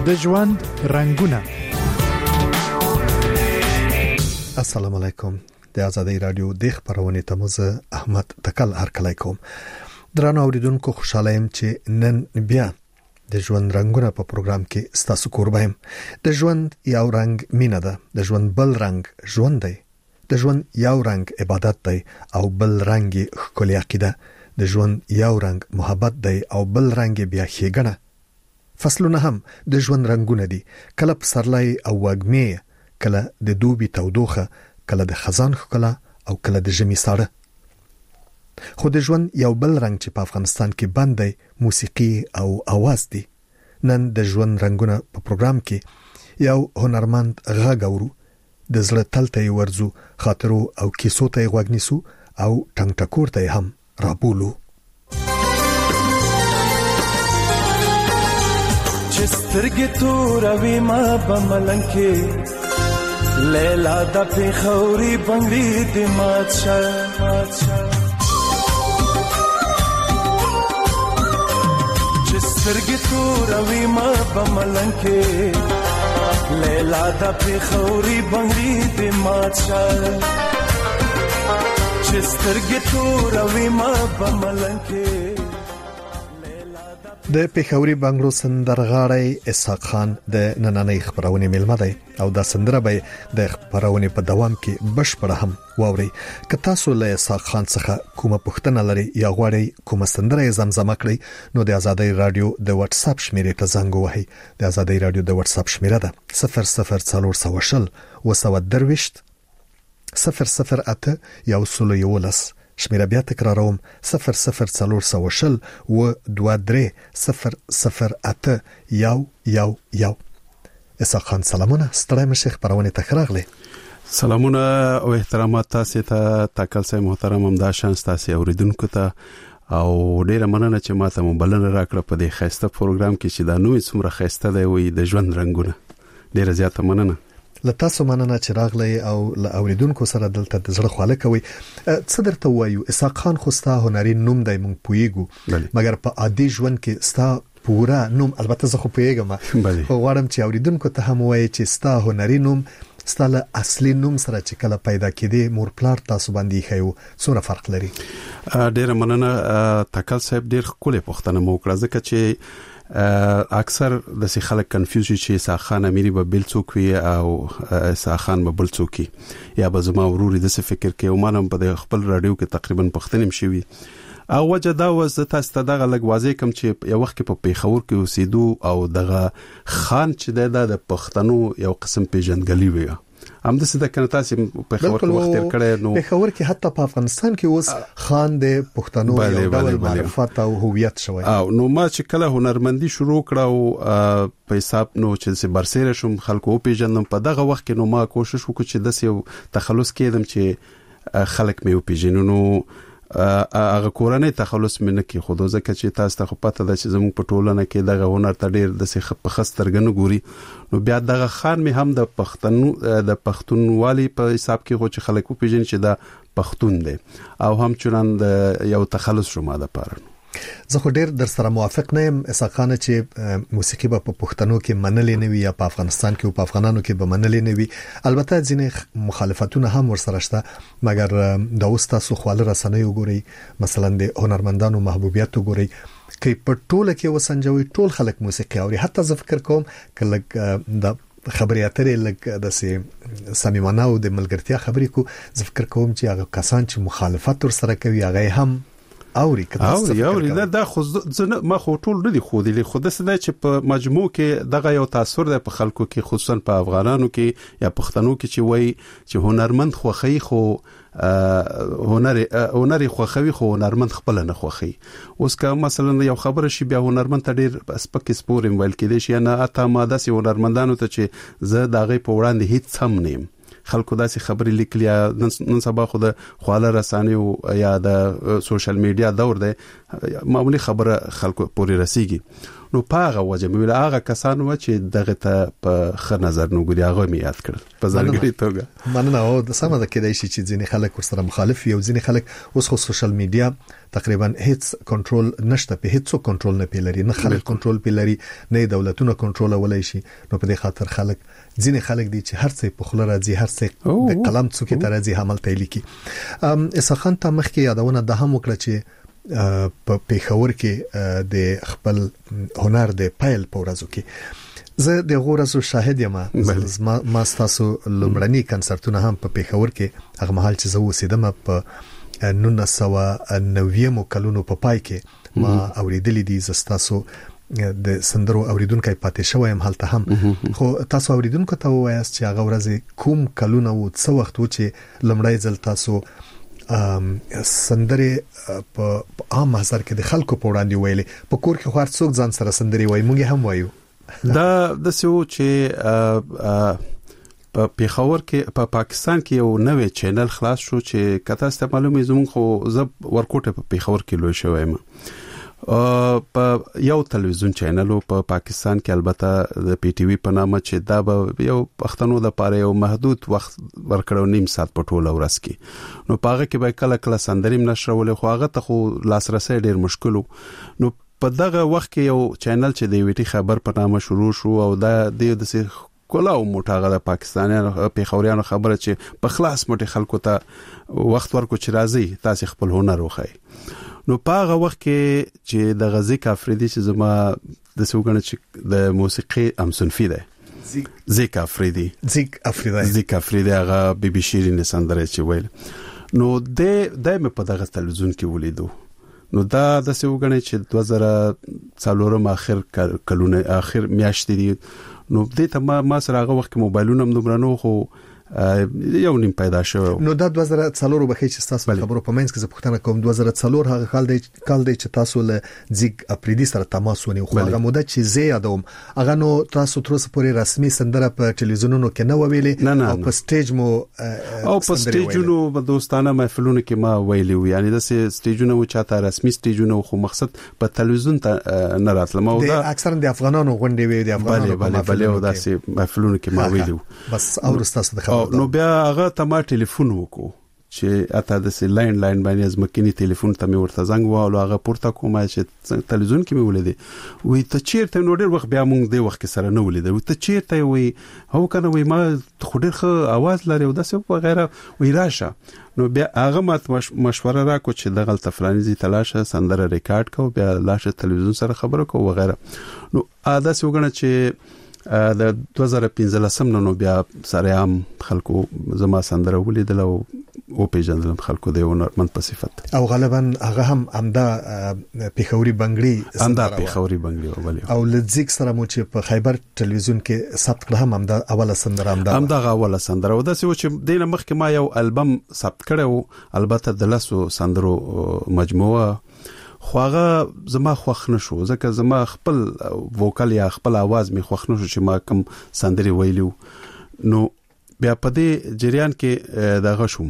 د ژوند رنگونه. السلام علیکم. د آزادۍ رادیو د خبرونه تمزه احمد تکل هرکلی کوم. درنو اوریدونکو خوشاله يم چې نن بیا د ژوند رنگونه په پروګرام کې ستاسو قربایم. د ژوند یو رنگ مینه ده، د ژوند بل رنگ ژوند دی، د ژوند یو رنگ عبادت دی او بل رنگ ښکلی عقیده، د ژوند یو رنگ محبت دی او بل رنگ بیا ښېګڼه. فصلونه هم د ژوند رنگونه دي، کله پسرلی او وږمې، کله د دوبي تودوخه، کله د خزان ښکلا او کله د ژمي ساړه. خو د ژوند یو بل رنگ چې په افغانستان کې بند دی موسیقي او आवाज دی. نن د ژوند رنگونه په پروګرام کې یو هنرمند غږ اورو، د زړه تل ته ورزو، خاطرو او کیسو ته غوږ نیسو او ټنګ ټکور ته هم رابولو. چسترګې توروي ما بملنګ کې لیلا د پیښوري بنګړي د مات شه چسترګې توروي ما بملنګ کې لیلا د پیښوري بنګړي د مات شه چسترګې توروي ما بملنګ کې. د پیښوري بنگلو سندرغاړی اسحاق خان د نننۍ خبرونه ملمه دی او دا سندره به د خبرونه په دوام کې بشپړه هم واوري. که تاسو له اسحاق خان څخه کومه پوښتنه لرئ یا غواړئ کومه سندره زمزمه کړئ نو د آزادۍ رادیو د واتس اپ شمیرې ته زنګ ووهئ. د آزادۍ رادیو د واتس اپ شمیره ده 0040 وسودرويشت 008 یو سلو یولس. شمیره بیا تکراروم 0040 و 23 008 یو. اسحاق خان سلامونه، ستړی مشه خبرونه تخراغله. سلامونه او احترامات تاسو ته تاکل سي محترم همداشان تاسو اوریدونکو ته او ډیره مننه چې ماته مبلنه راکړه په دې خسته پروګرام کې چې دا نوې څومره خسته دی وي د ژوند رنگونه. ډیره زیاته مننه. لتاسو مننه چې راغلی او له اوریدونکو سره دلته د زړه خواله کوي. څه درته وایو، اسحاق خان خو ستا هنري نوم دی مونږ پویګو، مګر په عادي ژوند کې ستا پورا نوم البته زه خو پویګم، خو غواړم چې اوریدونکو ته هم وایي چې ستا هنري نوم ستا له اصلي نوم سره چې کله پیدا کېدی مور پلار تاسو باندې خیو څونه فرق لري؟ ډیره مننه تکل صاحب، ډیر کولې پوښتنه مو کړه ځکه چې اکثر د سي خلک کنفیوز شي چې اسحاق خان اميري به بل څوک وي او اسحاق خان به بل څوک یا به زما وروري د څه فکر کې او مانم په خپل رادیو کې تقریبا پښتنیم شوی او وجه دا وز تاسو ته دغه لګ واضح کوم چې یو وخت په پیښور کې اوسېدو او دغه خان چې د پښتنو یو قسم پیژندګلوي وي هم د څه د کنتاسي په خبر کې وخت تیر کړي نو په خبر کې حتی په افغانستان کې اوس خان د پښتنو یو ډول معرفت او هویت شوی او نو ما چې کله هنرمندي شروع کړه او په حساب نو چې برسېره شم خلکو پیژندم په دغه وخت کې نو ما کوشش وکړ چې د یو تخلص کېدم چې خلک مې پیژنو. نو هغه کورنۍ تخلص مې نه کې خو ځکه چې تاسو ته پته ده چې زموږ په ټولنه کې دغه هنر ته ډیر د څه په خسترګنو ګوري نو بیا دغه خان مې هم د پښتونوالي په حساب کې خو چې خلک په پیژني چې دا پښتون دی او هم چرند یو تخلص شوم د پاره. زه خو ډیر در سره موافق نه یم اسحاق خان چې موسیقي په پښتنو کې منلې نه وي یا په افغانستان کې او په افغانانو کې به منلې نه وي. البته ځینې مخالفتونه هم ورسره شته، مګر د اوس تاسو خواله رسنۍ وګورئ، مثلا د هنرمندانو محبوبیت وګورئ، کې په ټوله کې وسنجوي ټول خلک موسیقي اوري. حتی زه فکر کوم کله د خبري اترې لکه د سمیمانه او د ملګرتیا خبرې کو، زه فکر کوم چې هغه کسان چې مخالفت ورسره کوي هغه هم اوري دا خو ما خو ټول نه دي خو دي خو د څه چې په مجموع کې دغه یو تاثیر ده په خلکو کې خصوصا په افغانانو کې یا پښتنو کې چې وای چې هنرمند خوخی خو هنري خوخوي خو هنرمند خپل نه خوخي. اوس که مثلا یو خبره شي بیا هنرمند ته ډیر سپک سپور ویل کېدی شي نه اته ماده سي هنرمندانو ته چې زه دغه په وړاندې هیڅ هم نیم خلکو داسې خبرې لیکلي نن سبا خو د خواله رسانې یا د سوشل میډیا دور دی معمولی خبره خلکو پورې رسیږي. نو پاغه وجه مې هغه کسانو چې دغه ته په خ نظر نو ګوري هغه مې یاد کړ په ځانګړي توګه. مننه. او د سمه ده کېدای شي چې ځینې خلک ورسره مخالف وي او ځینې خلک اوس خو سوشل میډیا تقریبا هیڅ کنټرول نشته، په هیڅ کنټرول نه پیلري، نه خلک کنټرول پیلري، نه دولتونه کنټرول ولای شي. نو په دې خاطر خلک ځینې خلک دي چې هر څه په خله راځي، هر څه د قلم څوکې ته راځي عمل ته لیکي. اسخان ته مخکې یادونه ده هم وکړه چې په پیښور کې د خپل هنر د پایل په ورځو کې زه د غورزو شاهد یم. ما تاسو لومړني کنسرتونه هم په پیښور کې هغه محل چې زه اوسېدم په 1990 کلونو په پای کې ما اوریدلې دي. زستاسو د سندرو اوریدونکو پاتې شوم هلته هم. خو تاسو اوریدونکو ته وایاست چې هغه ورځ کوم کلونه و څو وخت و چې لمړی ځل تاسو سندره په عام محضر کې د خلکو په وړاندې ویلې؟ په کور کې خو هر څوک ځان سره سندري وایي، موږ هم وایو. دا د سیو چې په پیښور کې په پاکستان کې یو نوې چینل خلاص شو چې کته ست معلومه زمون خو زب ورکوټه په پیښور کې لوي شوی یم. په یو تلویزیون چینل په پاکستان کې البته د پی ټی وی په نامه چې دا به یو پښتنو د پاره یو محدود وخت ورکړو، نیم ساعت په ټوله ورځ کې. نو پاغه کې به کله کله سندریم نشرول، خو هغه ته خو لاسرسي ډیر مشکل. نو په دغه وخت کې یو چینل چې د ویټي خبر په نامه شروع شو او دا د کولاو موټاغه د پاکستانیانو پیښوریانو خبره چې په خلاص موټي خلکو ته وخت ورکو چې راځي تاسو خپل هنر وخی. نو پاغه وخت کې چې د غزي کافریدي چې زما د سوګنه چې د موسیقي امسنفي ده زیک افریدي هغه بي بي شيرين سندره چې ویل. نو د مې په دغه تلویزیون کې ولیدو. نو دا د سوګنه چې 2004 اخر کلونه اخر میاشتې دي. نو دې ته ما سره هغه وخت موبایلونه هم دومره نو خو یو نیم پیدا شو. نو دا 2004 بخې چې تاسو خبرو په منځ کې زه پوښتنه کوم 2004 هغه کال دی چې تاسو له زیګ اپریدي سره تماس ونیو. خو هغه موده چې زه یادوم هغه نو تاسو تر اوسه پورې رسمي سندره په ټلویزیونونو کې نه ویلې او په سټیج مو او په سټیجونو په دوستانه محفلونو کې ما ویلې وي. یعنی د سټیجونو و چاته رسمي سټیجونو خو مقصد په ټلویزیون ته نه راتلم. او دا اکثرا د افغانانو غونډې وي، د افغانانو بله او داسې محفلونو کې ما ویلو. بس او تاسو د نو بیا هغه ته ما ټلیفون وکړو چې اته د سی لاین باندې از مکینی ټلیفون ته مې ورته زنګ وهلو. هغه پورته کوم چې تلویزیون کې مې ولیدې. وی ته چیرته؟ نو ډېر وخت بیا مونږ د وخت سره نه ولیدل. ته چیرته؟ وی هو کنه وی ما خو ډېر ښه आवाज لري او داسې په غیره وی راشه. نو بیا هغه مات مشوره راکو چې دغه تفلانی زی تلاشه سندره ریکارډ کو، بیا لاشه تلویزیون سره خبرو کو وغیره. نو اده سوګنه چې د 2015 نو بیا سره عام خلکو زما سندره ولیدل او پیژندل خلکو د هنرمند په صفت. او غالبا هغه هم امدا پیښوري بنگړي ولی او لزیک سره مو چې په خیبر ټلویزیون کې ثبت کړه هم امدا اوله سندره امدا اوله سندره. او داسې و چې دینه مخکې ما یو البم ثبت کړو، البته د لاسو سندرو مجموعه. خو هغه زما خوښ نشو ځکه زما خپل ووکل یا خپل आवाज می خوښ نشو چې ما کوم سندري ویلو. نو بیا په دې جریان کې دغه شوم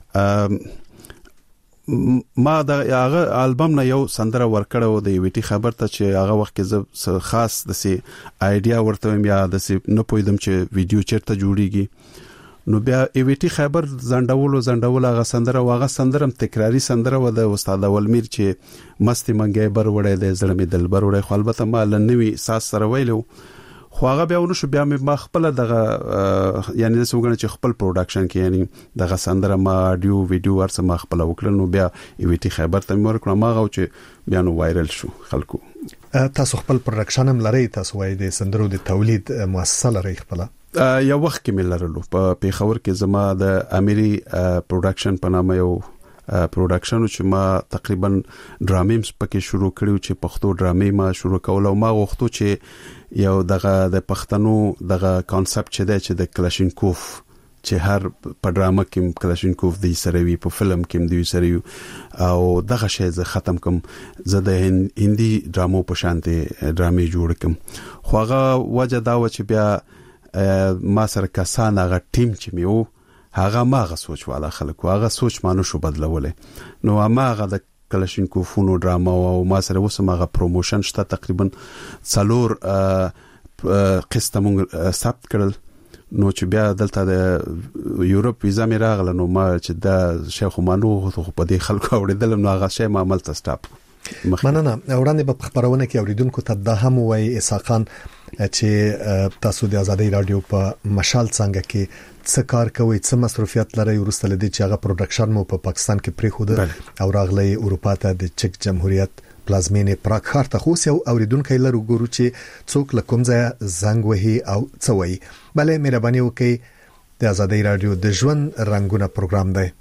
ما د هغه البم نه یو سندره ورکړو د ویټي خبر ته چې هغه وخت کې زه خاص د سي آیډیا ورته یا د سي نه پویدم چې ویډیو چیرته جوړیږي. نو بیا ایویټي خبر زنداول هغه سندره واغه سندرم تکراری سندره و د استاد اولمیر چې مستی منګي بر وړې د زړه می دل بر وړې. خو البته ما لنوي ساس سره ویلو. خو هغه بیا ونو شو، بیا ما خپل دغه یعنی د سوګنه چې خپل پروډکشن کې یعنی دغه سندره ما اډیو ویډیو ورسره ما خپل وکړل. نو بیا ایویټي خبر ته مور کړم ما غو چې بیا نو وایرل شو خلکو. تاسو خپل پروډکشن هم لري؟ تاسو وایي د سندرو د تولید مؤسسه لري خپل؟ یو وخت کې مې لرلو په پیښور کې زما د اميري پروډکشن په نامه یو پروډکشن چې ما تقریبا ډرامې پکې شروع کړو چې پښتو ډرامې ما شروع کول. او ما غوښتو چې یو دغه د پښتنو دغه کانسپټ چې د کلاشینکوف چې هر په ډرامه کې کلاشینکوف دی سره وی، په فلم کې دی سره وی، او دغه شی زه ختم کوم. زه د هندي ډرامو په شانته ډرامې جوړ کوم. خو هغه وجه دا و چې بیا ما سره کسان هغه ټیم چې میو هغه ماغه سوچ والا خلک هغه سوچ مانو شو بدلولې. نو ما هغه د کلاشینکوفونو ډراما او ما سره وسمغه پروموشن شته تقریبا 4 قسطه مونږ ثبت کړل نو چې بیا دلته د یورپ ویزا مې راغله نو ما چې د شیخ مانو په دې خلکو اوریدل نو هغه شی ما عمل ته سټاپ مننه. وړاندې په خبرونه کې اوریدونکو ته د هم وای اساقان چې تاسو د ازادي رادیو په مشال څنګه کې څه کار کوي، څه مصروفیت لري، ورسته لدی چې هغه پروډکشن مو په پاکستان کې پرې خو او راغلی اروپا ته د چک جمهوریت پلازمینې پراګ ښار ته خو یو اوریدونکو لرو ګورو چې څوک لکم ځای زنګ وهي او څه وایي. بلې مهرباني وکړئ د ازادي رادیو د ژوند رنگونه پروګرام دی.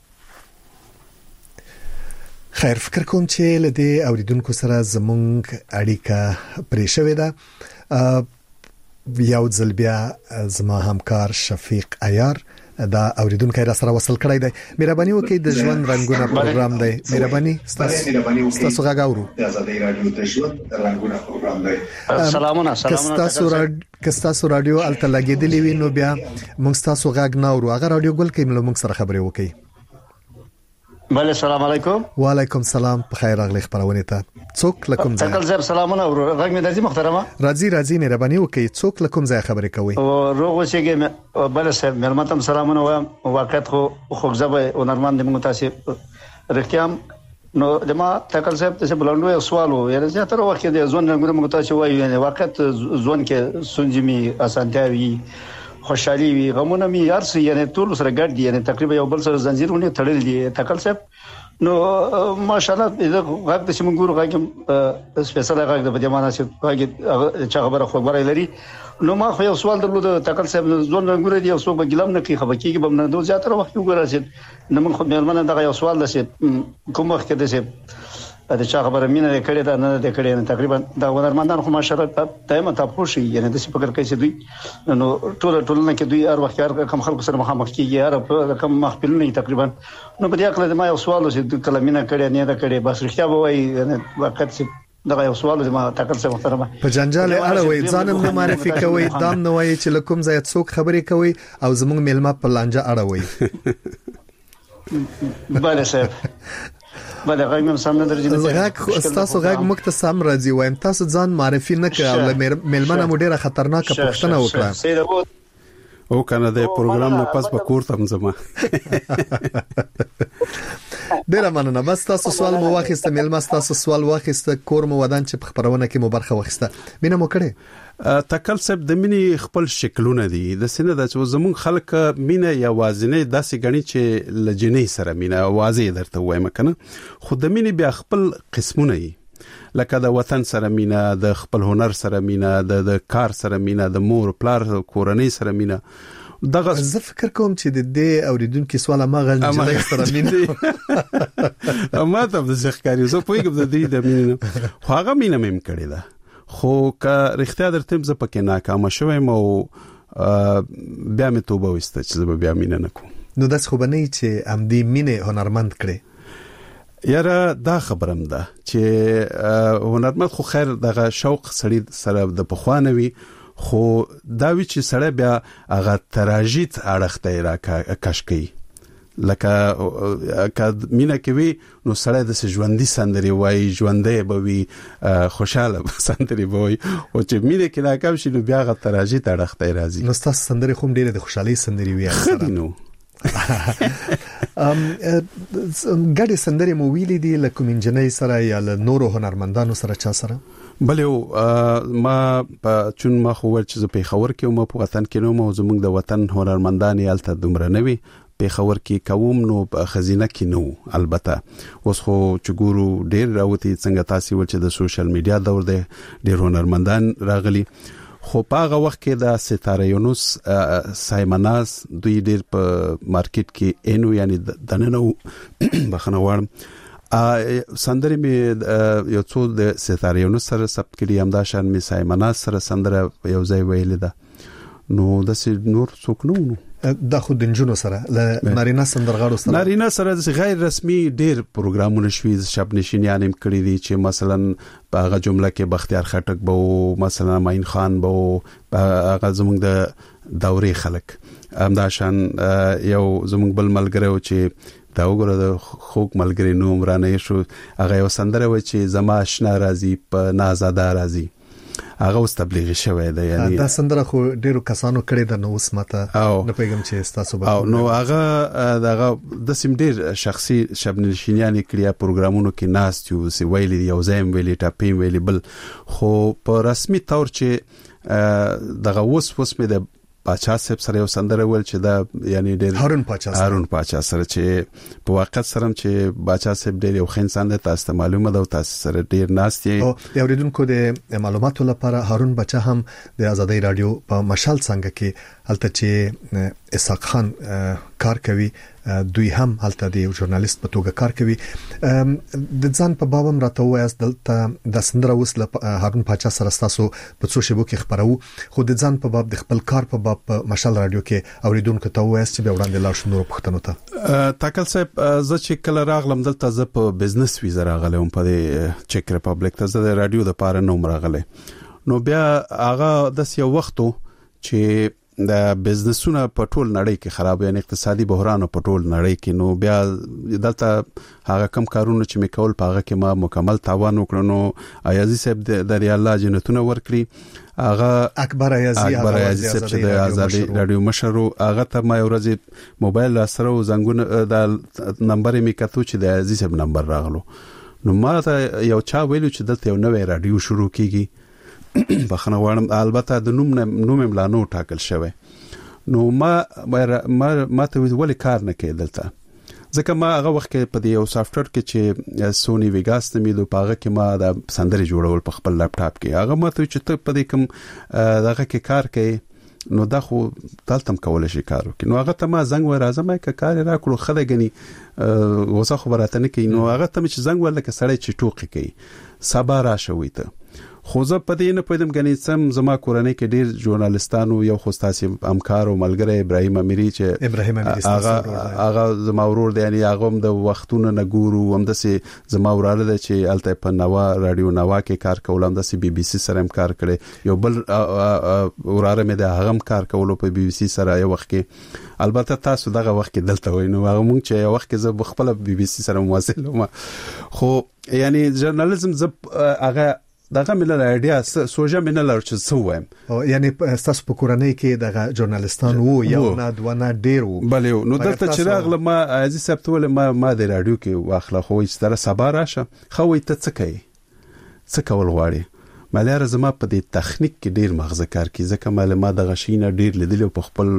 خیر، فکر کوم چې لدی اوریدونکو سره زمونږ اړیکه پرې شوې ده. یو ځل بیا زما همکار شفیق عیار دا اوریدونکو را سره وصل کړی دی. مهرباني وکړئ د ژوند رنگونه پروګرام دی. مهرباني تاسو غاغورو د ازادي رادیو د ژوند رنگونه پروګرام دی. سلامونه کستاسو رادیو الته لګیدلی وي نو بیا موږ تاسو غاغ ناورو. هغه رادیو ګل کې موږ سره خبرې وکړي. بله سلام علیکم. وعلیکم سلام. په خیر راغلی خبرونه ته. څوک لکم ځای؟ تکل زر سلامونه ورو. غږ مې درځي محترمه. راځي مهرباني وکړئ. څوک لکم ځای خبرې کوي؟ او روغ وشيږي. بله صاحب ملمتم سلامونه وایم. واقعیت خو ځبه او نرمان د موږ تاسو رښتیام نو دما تکل صاحب ته بلندو سوالو یعنی زیاتره وخت د ځوان موږ تاسو وایو یعنی واقعیت ځوان کې سنجمي اسانتیاوي خوشحالي وي غمونه می یارس یعنی ټول سره ګډ دي یعنی تقریبا یو بل سره زنجیرونه تړل دي تکل صاحب نو ماشاءالله دا غږ د شمګورو غږ سپیشل غږ د بدیمانه چې غږ چې خبره خبره لري نو ما خو یو سوال درلود تکل صاحب ځون رنګور دي او څوک به ګلم نه کوي خبرکیږي به نه دوه زیاتره وخت وګورئ نو من خو مېرمنه دا یو سوال ده چې کوم وخت کې ده د چا خبره مینه کړې ده نه ده کړې تقریبا دا ونرمندان خو ماشاءالله دایمه تاسو شي یعنی د څه فکر کوي چې دوی نو ټولنه کې دوی هر وخت کم خلکو سره مخامخ کیږي هر کم مخبل نه تقریبا نو په دې اړه ما یو سوال چې کله مینه کړې نه ده کړې بس رښتیا به وایي یعنی وخت چې دا یو سوال ما تکل څه محترمه په جنجال اړه وای ځانم نه معرفي کوي دام نه وای چې لکم ځای څوک خبرې کوي او زموږ میلمه په لانجه اړه وای بله صاحب بله غږ مې سم نه درځي غږ تاسو غږ مختصم راځي وایم تاسو ځان معرفي نه کړل میلمنه مو ډیره خطرناکه پښتنه وکړه او کنه د پروګرام نه پس په کور تم زما ډیره مننه بس تاسو سوال مو واخیسته میلمه تاسو سوال واخیسته کور مو ودان چې په خبرونه کې مو برخه واخیسته مینه مو کړې تکل سب د مینې خپل شکلونه دي د سینه د زمون خلک مینه یا وازنه داسې غني چې لجنې سره مینه واځي درته وایم کنه خو د مینې بیا خپل قسمونه دي لکه د وطن سره مینه د خپل هنر سره مینه د کار سره مینه د مور پلار کورنۍ سره مینه دغه زه فکر کوم چې د دې اوریدونکو سوال ما غل سره مینه ما ته د ځخکاري زه پوهیږم د دې د مینه خو هغه مینه مې کړې ده خو که رښتیا درته زه پکې ناکام شوم او بیا مې توبه وسته چې زه بیا مینه نکوم نو داس خو بنئ چې ام دې مینه هنرمند کړې یاره دا خبرم ده چې هنرمند خو خیر دغه شوق سړی سره د پخوانوي خو دا وی چې سړی بیا هغه تراژیت اړخته را کش کوي لکه که مینه کوي نو سړی د ژوندۍ سندري وای ژوندۍ به وي خوشاله سندري به وي او چې مینه کې ناکام شي نو بیا غ تراژیت اړخته راځي نو تاسو سندري خو ډیره د خوشحالي سندري وي خدینو ګډه سندري مو ویلې دي لکه منجنۍ سره یا له نورو هنرمندانو سره چا سره بلې ما چون ما خو ور چې په خبر کې مو په وطن کې نو مو زموږ د وطن هنرمندان یالته دومره نوي په خبر کې کوم نو په خزینه کې نو البته اوس خو چې ګورو ډیر راوتی څنګه تاسو ول چې د سوشل میډیا دور دی ډیر هنرمندان راغلي خو په هغه وخت کې د ستاره یونس سایمناس دوی ډیر په مارکیټ کې انو یعنی دننو بخنوړم سندري می یو څو د ستاره یونس سره ثبت کړي هم دا شان می سایمناس سره سندره یو ځای ویل ده نو د نور څوک نو دا خو د جنونو سره ل نارینه سندرغاړو سره نارینه سره غیر رسمي ډیر پروګرامونه شوي شب نشینیان هم کړی دي چې مثلا په هغه جمله کې بختیار خټک بو مثلا ماین خان بو هغه زموږ د دورې خلک همدا شان یو زموږ بل ملګری او چې دا وګوره د خوګ ملګری نوم رانه شو هغه یو سندره و چې زما آشنا راځي په نازاده راځي هغه اوس تبلیغ شوی دی یعنی دا سندره خو ډیرو کسانو کړی د نو اوس ماته نه پیغام چې تاسو او نو هغه د سیم ډیر شخصي شبنشینیان کړیا پروګرامونو کې ناست یو سی ویلي یو زایم ویلي ټاپیم ویلي بل خو په رسمي تور چې دغه اوس مې د پاچا صاحب سره یو سندره ول چې دا یعنی ډېر هارون پاچا سره چې په واقعیت سره چې پاچا صاحب ډېر یو خنسان ده تاسو معلومه ده تاسو سره ډېر ناستي او یو ریدونکو د معلوماتو لپاره هارون بچا هم د آزادۍ رادیو په مشال څنګه کې هلته چې اسحاق خان کار کوي دوی هم هلته د ژورنالیست په توګه کار کوي د ځان په بابم راته وایست دلته د سندره اوس هارون پاچا سره تاسو په څو شبو کې خبرو خو د ځان په باب د خپل کار په باب په مشال رادیو کې اوریدونکو ته وایست چې به وړاندې لاړ شو نور پښتنو ته تاکل صاحب زه چې کله راغلم دلته زه په بزنس ویزا راغلم په چک ریپبلیک ته زه د رادیو د پاره نوم راغله نو بیا هغه د یو وختو چې د بزنسونه په ټول نړۍ کې خراب یعنی اقتصادي بحران په ټول نړۍ کې نو بیا دلته هغه کم کارونه چې میکول په هغه کې ما مکمل تاوان وکړ نو ایازي صاحب د الله جنتونه ورکړي هغه اکبر ایازي صاحب چې د آزادۍ رادیو مشر هغه ته ما یو ورځ موبایل سره زنګونه د نمبر می کتو چې د ایازي صاحب نمبر راغلو نو ما ته یو چا ویلو چې دلته یو نوې رادیو شروع کیږي بخنه وړم البته د نوم ملانو ټاکل شوی نو ما ته ولې کار نه کېدلته ځکه ما هغه وخت کې په یو سافټویر کې چې سونی ویګاس نومیدو پاغه کې ما د سندري جوړول په خپل لپټاپ کې هغه ما ته چې ته په دې کوم دغه کې کار کوي نو دا خو تلتم کول شي کار وکړي نو هغه ته ما زنګ ور اعظم کې کار راکړو خله غني وسه خبرته نه کوي نو هغه ته چې زنګ ورلکه سړی چې ټوکی کوي سبا راشوي ته خو زه په دې نه پوهیدم غني سم زما کورنۍ کې ډیر ژورنالستانو یو خوستاسي همکار او ملګری ابراهیم اميري چې هغه زما ورور دی یعنی هغه د وختونو نه ګورو هم د سي زما وراله دی چې الته په نوا رادیو نوا کې کار کولم د سي بي بي سي سره هم کار کړي یو بل وراله مې د هغه کار کولو په بي بي سي سره یو وخت کې البته تاسو دغه وخت کې دلته وای نو هغه مونږ چې یو وخت کې زه خپل بي بي سي سره مواصل وم خو یعنی ژورنالیزم هغه دغه ملل ایډیا سوجا منل چې سوم یعنی تاسو په کورنۍ کې دغه ژورنالیستان وو یو نه دوه نه ډیر وو بله نو دلته چې راغله ما عزیز سپتول ما د رادیو کې واخله خو چې سره سبا راشه خو ته څه کوي څه کول غواړي مالاره زما په دې تخنیک کې ډیر مغزه کار کوي ځکه معلومات د غشینه ډیر لیدل په خپل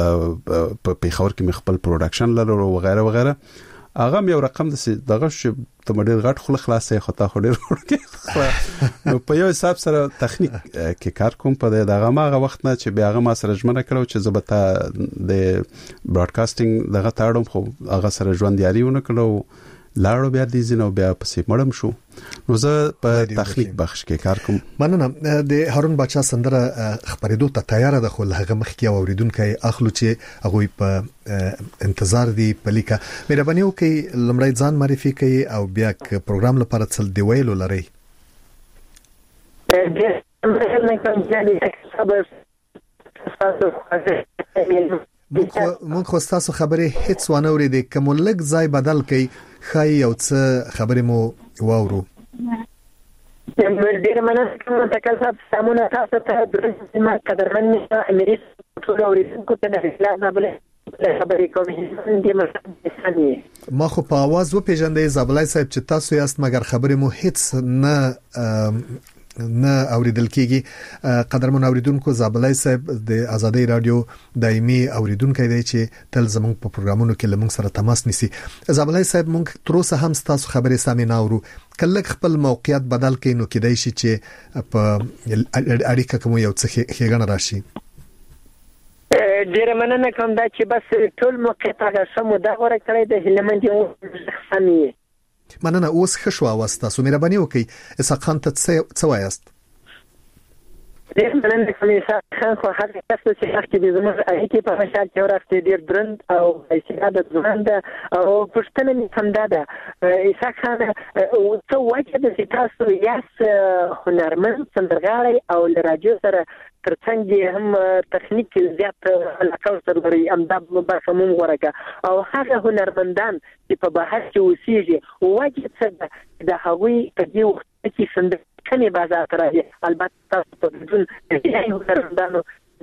په خور کې خپل پروډکشن لرو وغیرہ وغیرہ هغه یو رقم دغه ته مډیر غټ خل خلاصې خطا خډیر ورکه نو په یو حساب سره تخنیک کې کار کوم په دغه ماغه وخت نه چې بیا هغه ما سره ژمنه کړو چې زبته د براډکاسټینګ دغه تاړم خو هغه سره ژوند یاري ونه کړو لاړو بیا دې زینو بیا پسې مړم شو نو زه په تخنیک بخش کې کار کوم مننه د هارون بچا سندره خبرېدو ته تیار ده خو هغه مخکې اوریدونکو اخلو چې هغه په انتظار دی پلیکا مهرباني وکړئ لمړی ځان معرفي کړئ او بیا پروګرام لپاره څل دی ویلو لري مونږ خو تاسو خبرې هیڅ ونه اورېدې کوم لږ ځای بدل کړئ خای یو څه خبرې مو واورو ډیر مننه کوم تکل صاحب سمونه تاسو ته د ما قدرمن امریکا ټول اوریدونکو ته نه بل خبرې کوم دې مسله ما خو په आवाज و پیژندې زابلای صاحب چې تاسو یاست مګر خبرې مو هیڅ نه اوریدل کیږي قدرمن اوریدونکو زابلای صاحب د آزادۍ رادیو دایمي اوریدونکو دی چې تل زموږ په پروګرامونو کې لمونږ سره تماس نیسي زابلای صاحب مونږ تر اوسه هم تاسو خبرې سامي نه اورو کله خپل موقعیت بدل کړي نو کېدای شي چې په اړیکه کوم یو څه ښېګڼه راشي ډیر مننه کوم دا چې بس ټول موقعیت هغه سمو دا غوړه کړی د هلمند یو سمي مننه اوس خښوا واسطه سو مهرباني وکي اسحاق خان ته څه وایست ډېر مننه کوم خان خو هغه کس چې حق دې زموږ اړیکې په مشال کې ورسته ډېر درند او استعداد ځوان ده او پښتنه مې همدا ده عیسی خان څه وجه ده چې تاسو یاست هنرمند سندرغاړی او له راډیو سره ترڅنګ هم تخنیک زیات علاقه سره لري امدا برخه مو ورکه او هغه هنرمندان چې په بهر کې اوسېږي وجه څه ده د هغوی په دې وخت کې سندر کني بازار راځي البته تاسو په بدون یې هنرمندانو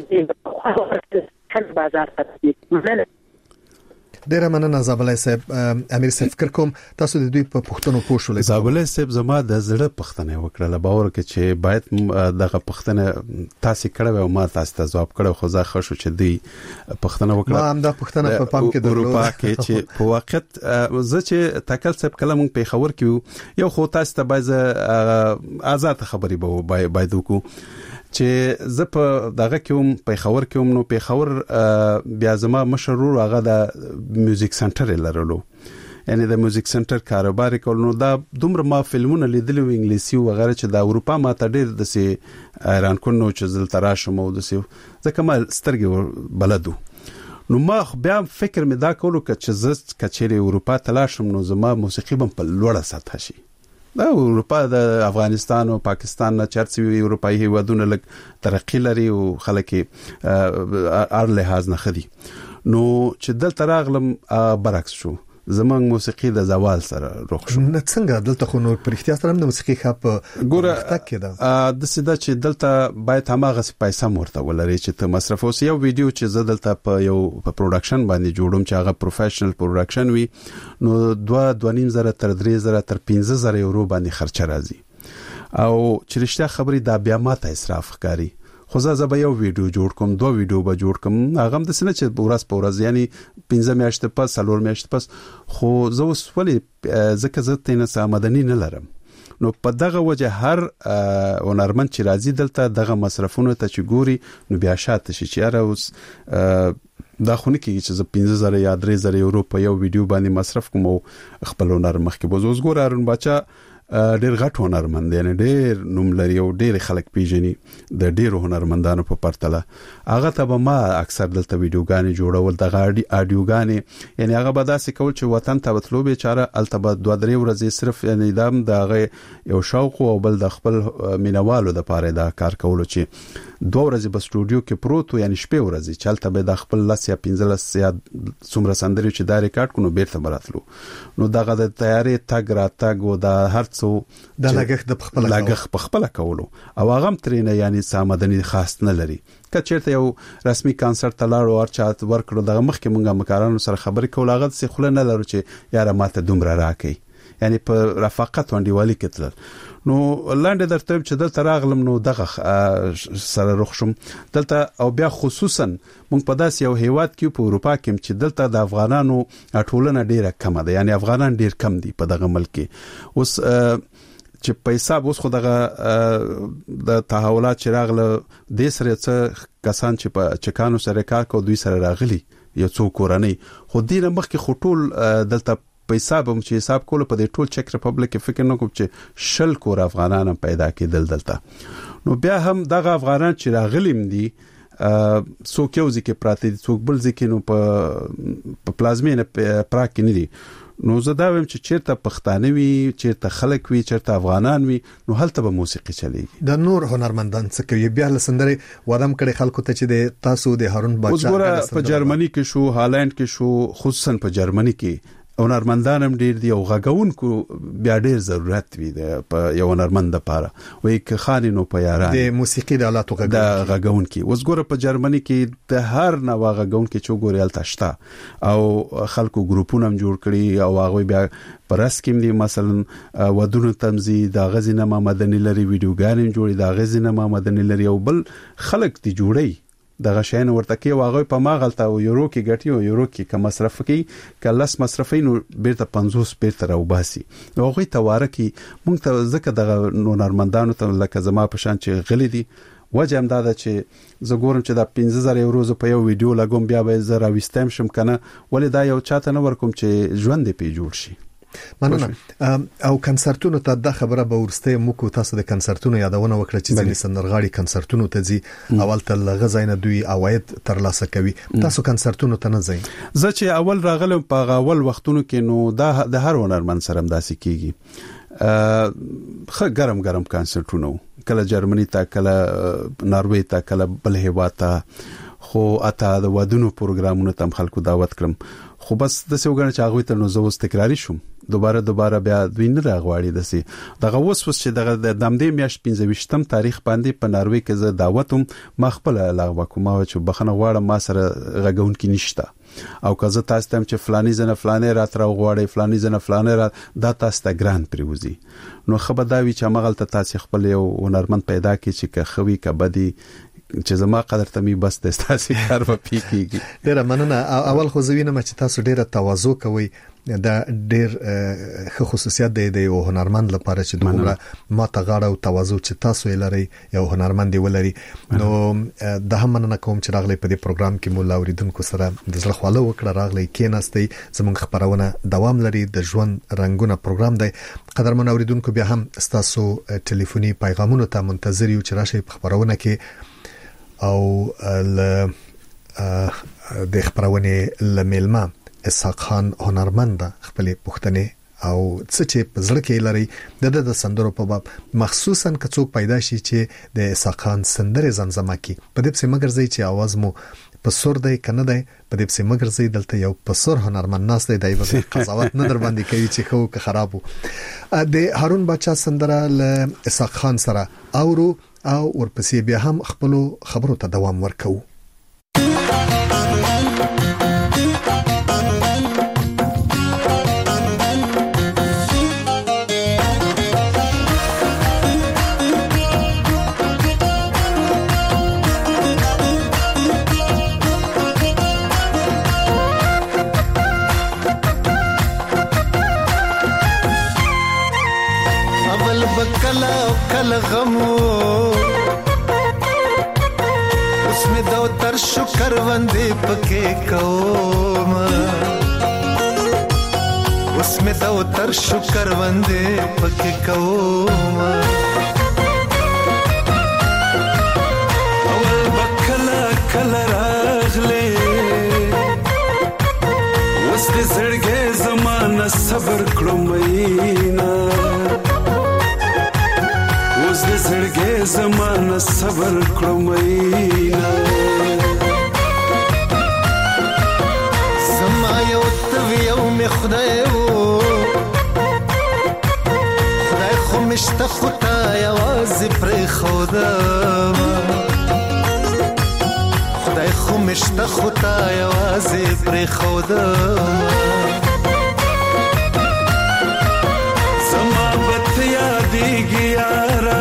دې کني بازار راځي مننه ډیره مننه زابلای صاحب امیر صاحب فکر کوم تاسو د دوی په پښتنو پوښولې زابلای صاحب زما د زړه پښتنه وکړه باور کې چې باید دغه پښتنه تاسو کړو او ما تاسو ته جواب کړو خو زه خوشو چې دی پښتنه وکړه ما هم دا پښتنه په پام کې درلود اروپا کې چې په واقعیت زه چې تکل صاحب کلم په خبر کې یو خو تاسو ته باید آزاد خبري باید وکړو چې زه په دغه کوم په خبر کوم نو په خبر بیا زما مشرور هغه د میوزیک سنټر لرلو یعنی د میوزیک سنټر کاروبار کول نو دا دومره ما فلمونه لیدل و انګلیسي او غیره چې د اروپا ما ته ډیر د سي ایران کو نو چې زل تراشم او د سي ځکه ما سترګې بلدو نو ما بیا فکر مې دا کولو چې زه کچېری اروپا تلاشم نو زما موسیقي بم په لوړه سطح شي دا اروپا د افغانستان او پاکستان نه چرڅوي اروپאי هیوادونه لګ ترقی لري او خلک ار لحاظ نه خدي نو چې دلته راغلم برعکس شو زمنګ موسیقي د زوال سره روخ شو نه څنګه دلته خو نو پر اختیار سره د موسیقي خپ ګوره د سیده چې دلته باید هماغه پیسې مرته ولري چې ته مصرف اوس یو ویډیو چې زه دلته په یو په پروډکشن باندې جوړوم چې هغه پروفیشنل پروډکشن وي نو 2.5 زره تر 3 زره تر 15 زره یورو باندې خرچه راځي او چې رښتیا خبري دا بیا ماته اسراف ښکاری خو زه به یو ویډیو جوړ کوم 2 ویډیو به جوړ کوم هغه هم د سنه چې ورځ په ورځ یعنی 15 میاشتې پس 4 میاشتې پس خو زه اوس ولې ځکه زه تینه آمدنی نه لرم نو په دغه وجه هر هنرمند چې راځي دلته دغه مصرفونه ته چې ګوري نو بیا شاته شي چې اره اوس دا خونه کې چې زه 15000 یا 3000 یورو په یو ویډیو باندې مصرف کوم او خپل هنر مخکې بوزوس ګور ارون بچا ډېر غټ هنرمند دی ډېر نوم لري او ډېر خلک پیژني د ډېرو هنرمندانو په پرتله هغه ته به ما اکثر دلته ویډیوګانې جوړول د غاړي اډیوګانې یعنی هغه به داسې کول چې وطن ته وتلو به چاره الته 2-3 ورځې صرف یعنی دام د یو شوق او بل د خپل مینوالو د پاره دا کار کول چې 2 ورځې په سټوډیو کې پروت یعنی شپه ورځې چلته به د خپل لس یا 15 یا څومره سندري چې دا ریکارډ کونو بیرته براتلو نو دغه د تیارې تګ را تګ او د هر د لګښ په خپل کولو او هغه ترینه یعنی سامدنی خاص نه لري کچېرته یو رسمي کانسرت تلاړو او چات ورکړو دغه مخکې مونږه مکارانو سره خبرې کول هغه څه خله نه لرو چې یاره ماته دومره راکې یعنی په رفاقت باندې والی کتل نو لاندې درته چې دلته راغلم نو دغه سره روخ شم دلته او بیا خصوصا مونږ په داس یو هیواد کې په اروپا کې چې دلته د افغانانو ټولنه ډیره کم ده یعنی افغانان ډیر کم دي په دغه ملک کې اوس چې پیسې اوس خو دغه د تحولات چې راغله د سره څه کسان چې په چکانو سره کار کوي دوی سره راغلي یو څو کورنۍ خو دینه مخکې خټول دلته پیسې به چې حساب کوله په دې ټول چک ریپبلیک کې فکر نه کوم چې شل کور افغانان پیدا کېدل دلته نو بیا هم دغه افغانان چې راغلیم دي څوک یو ځکه پراته دي څوک بل ځکه نو په پلازمینه پراک کې نه دي نو زه دا ویم چې چیرته پښتانه وي چیرته خلک وي چیرته افغانان وي نو هلته به موسیقي چلیږي د نور هنرمندان څه کوي بیا لسندري ودم کړي خلکو ته چې د تاسو د هارون بادشاہ په جرمني کې شو هالند کې شو خصوصا په جرمني کې هنرمندان هم ډیر دي او غاګونکو بیا ډیر ضرورت وي د یو هنرمند لپاره وای ک خانینو په یاران د موسیقي د آلاتو غاګونکو اوس ګوره په جرمني کې د هر نوع غاګونکو چې ګوري التشتا او خلکو ګروپونه هم جوړ کړي او هغه بیا پرس کې دي مثلا ودونه تمزي د غزینه مدني لري ویډیوګان جوړي د غزینه مدني لري او بل خلک دي جوړي دغه شین ورته کې واغې په ماغلته او یورو کې ګټي او یورو کې کم مصرف کې کلس مصرفینو بیرته 50 بیرته راوباسي او غوي تواره کې مونږ ته ځکه دغه نورمندانو ته لکه زما په شان چې غلي دي وجه هم دا ده چې زه ګورم چې دا 15000 یورو په یو ویډیو لګوم بیا به زه راوستم شم کنه ولې دا یو چاته نه ورکوم چې ژوند پې جوړ شي مننه. او کنسرتونو ته د خبره به ورسته مو تاسو د کنسرتونو یادونه وکړه چې ځینې سندرغاړي کنسرتونو ته ځي اول تل غزاینه دوی اواید ترلاسه کوي. تاسو کنسرتونو ته نه ځئ؟ زه چې اول راغلم په اول وختونو کې نو د هر هنرمند سره داسې کیږي. ګرم کنسرتونو کله جرمني ته کله ناروې ته کله بل هیواد ته خو اته د ودونو پروګرامونو تم خلکو دعوت کړم خو بس د څه وګڼه چې هغه ته نو زه اوس تکراری شوم دوباره بیا دوی نه راغواړي دسي دغه وس چې دغه د دمدې میاشت 15 تاریخ باندې په ناروې کې زه دعوتم مخبل لغوه کوم چې بخنه غواړم ما سره غږون کې نشته او که زه تاسو ته چې فلانی زنه فلانه رات راغواړي فلانی زنه فلانه رات دا تاسو ته ګران پریوزي نو خبر دا وی چې مغلطه تاسو خپل یو هنرمند پیدا کی چې که خوي کبدي چې زما قدر ته می بس د تاسو کار په پیکيږي. ډیر مننه. اول خو زوینه چې تاسو ډیره تواضع کوئ دا ډیر خصوصیت دی د هنرمند لپاره چې دومره ما ته غاړه او تواضع چې تاسو یې لري یو هنرمند ولري. نو د هم مننه کوم چې راغلی په دې پروګرام کې مو لاوریدونکو سره د زړه خواله وکړه راغلی کېناستي زموږ خبرونه دوام لري د ژوند رنگونه پروګرام دی. قدرمن اوریدونکو بیا هم تاسو ټلیفوني پیغامونو ته منتظر یو چې راشي په خبرونه کې او د خبرونه لملما اسحاق خان هنرمند خپل پښتنې او څه چې په زړه کې لري د سندرو په باب مخصوصا کڅوک پیدا شي چې د اسحاق خان سندره زمزمه کی په دې څه مگر زی چې आवाज مو په سور دی کنه دی په دې څه مگر زی دلته یو په سور هنرمند ناس دی دایو قضاوت نه در باندې کوي چې خو که خرابو د هارون بچا سندره ل اسحاق خان سره او ورپسې بیا هم خپل خبرو ته دوام ورکو. اول بکلا کل غمو उसमें दो तर शुक्र वंदे पके कोम उसमें दो तर शुक्र वंदे पके कोम अवल बकला कल रागले उसने जड़गे ज़माना सबर करो महीना उसने जड़गे ज़माना सबर करो महीना समायो तवियो में खुदायो खुदाय खुमिश्ता खुदाय आवाज़ पर खुदा खुदाय खुमिश्ता खुदाय आवाज़ पर खुदा समा बत यादी गियारा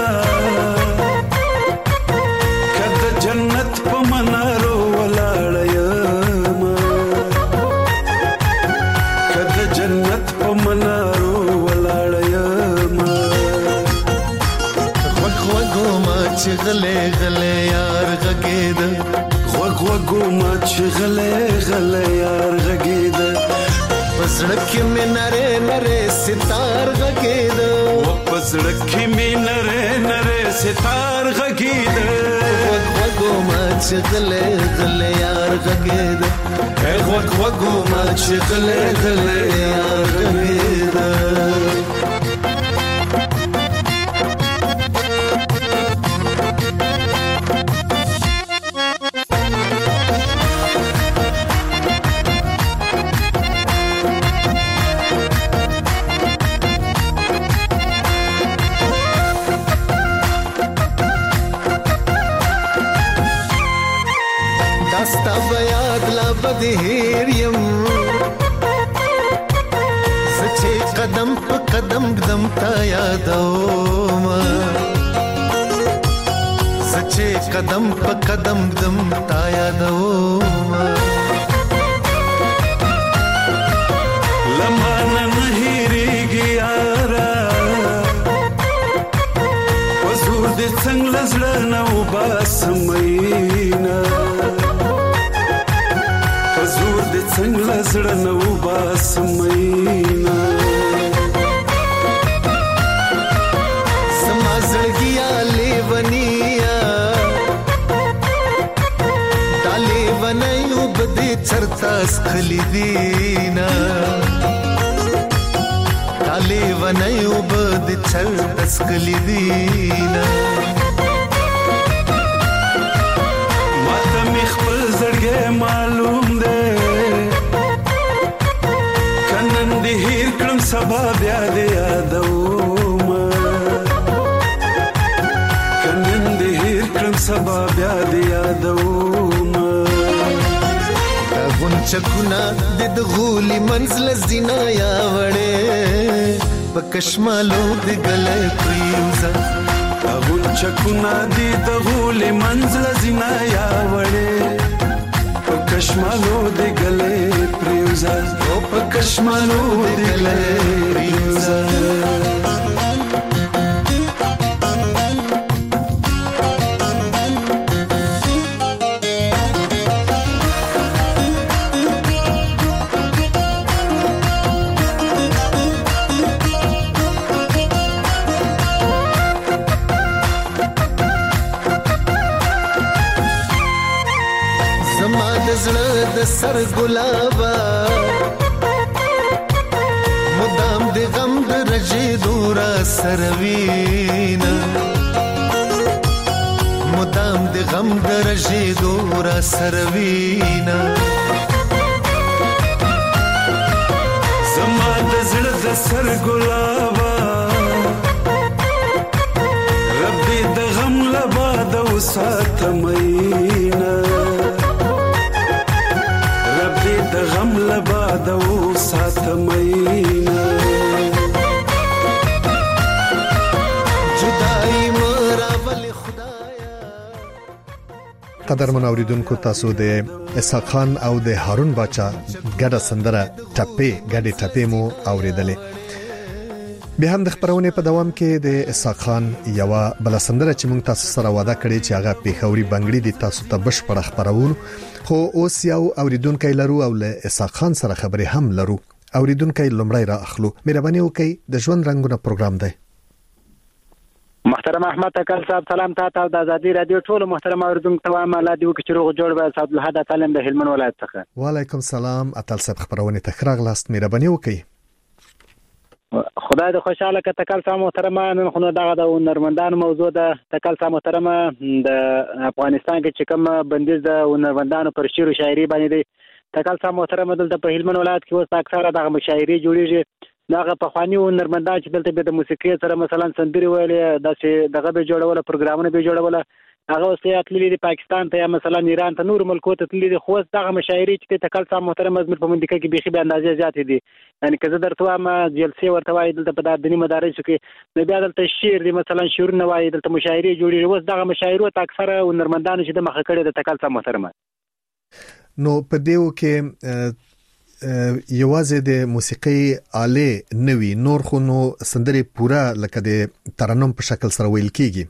कद जन्नत प मनारो वलाड़यमा कद जन्नत प मनारो वलाड़यमा वगो माच गले गले यार गगेद वगो माच गले गले यार गगेद पसड़की में नरे नरे सितार गगेद पसड़की में नरे नरे सितार गगेद वगो माच गले गले यार गगेद वगो माच गले गले यार गगेद دستا بیاد لا بدهیریم سچے قدم پا قدم قدم تا یادوم سچے قدم پا قدم قدم تا یادوم لمانا نهیری گیارا وزور دی څنګ لزړه نو باسمینا حضور دې څنګه لزړه نو باسمینا لاس خلیدینا تالی ونای وبد چل تس خلیدینا ماته مخبل زړګې معلوم ده کنن دې هیر کړم سبا بیا دې یادوم کنن دې هیر کړم سبا بیا دې یادوم غونچکونه د غولي منزل زینا یا وړې پکشمالو د ګلې پریوزا غونچکونه د غولي منزل زینا یا وړې پکشمالو د ګلې پریوزا او پکشمالو د ګلې پریوزا سر ګلابا مدام د غم د رجې دورا سروینا مدام د غم د رجې دورا سروینا زما د زړه د سر ګلابا رب دې د غم لبا د وساتمینا د غم لبا د وساتمینا جدائی مراول خدایا. قدرمن اوریدونکو تاسو د اسحاق خان او د هارون باچا ګډه سندره ټپې مو اوریدلې. به هم د خبرونه په دوام کې د اسحاق خان یو بل سندره چې موږ تاسو سره وعده کړې چې هغه پیښوري بنگړي د تاسو ته بشپړ خبرونه خو اوس یو اوریدونکو لرو او له اسحاق خان سره خبرې هم لرو. اوریدونکو لمړی را اخلو. مهرباني وکړئ د ژوند رنگونه پروګرام دی. محترم احمد تکل صاحب سلام تاسو د ازادي رادیو ټول محترم اوریدونکو ته وایم الله دې وکړي چې روغ جوړ به صاحب له هدا تعلم د هلمند ولایت څخه. وعلیکم سلام اتل صاحب خبرونه تخراغلاست. مهرباني وکړئ. خدای دې خوشاله کړه تکل صاحب محترم. نن خو دغه د هنرمندانو موضوع ده. تکل صاحب محترم د افغانستان کې چې کوم بندیز د هنرمندانو پر شعر او شاعري باندې دی. تکل صاحب محترم دلته په هلمند ولایت کې اوس اکثره دغه مشاعري جوړیږي. دغه په خواني هنرمندان چې دلته به د موسیقي سره مثلا سندري ویلې داسې دغه به جوړول پروګرامونه به جوړول هغه اوس یې تللی دی پاکستان ته یا مثلا ایران ته نور ملکو ته تللی دی. خو دغه مشاعري چې تکل صاحب محترم زموږ په منډه کې بيخي به اندازې زیاتې دي. یعنی که زه درته وایم جلسې ورته وایي دلته په دیني مدارسو کې نو بیا دلته شعر دی مثلا شعرونه وایي دلته مشاعري جوړیږي. اوس دغه مشاعرو ته اکثره هنرمندانو چې د مخه کړي د تکل صاحب محترم نو په دیو کې یوازې د موسیقي آله نوي نور خو نو سندري پورا لکه د ترنم په شکل سره ویل کیږي.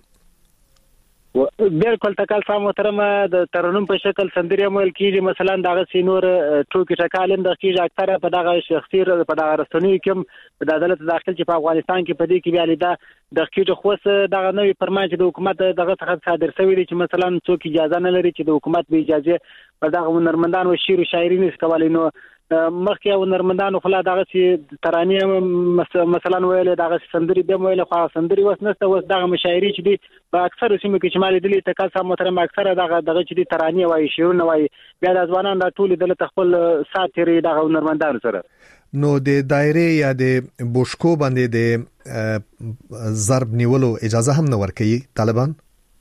بالکل تکل صاحب محترم د ترنم په شکل سندري عمل کیږي. مثلا دغه سینور ټوکی ټکالم د کیږي اکثره په دغه شخصي په دغه رسنوي کې د عدالت داخل چې په افغانستان کې په دې کې بیا لیدا د کیږي خو دغه نوې فرمان چې د حکومت دغه څخه صادر شوی دی چې مثلا څوک اجازه نه لري چې د حکومت به اجازه په دغه هنرمندانو شعر او شاعري نس کولای. نو مخکې هنرمندانو خلا دغه چې ترانې مثلا ویل دغه سندري به ویل خو سندري وس نسته. وس دغه مشاعري چې دی په اکثر سیمو کې شمال دلی تکل صاحب محترم اکثره دغه چې دی ترانې وایي شعرونه وایي بیا د ځوانان د ټول د خپل ساتري دغه هنرمندانو سره. نو د دایره یا د بوشکو باندې د ضرب نیولو اجازه هم نه ورکوي طالبان.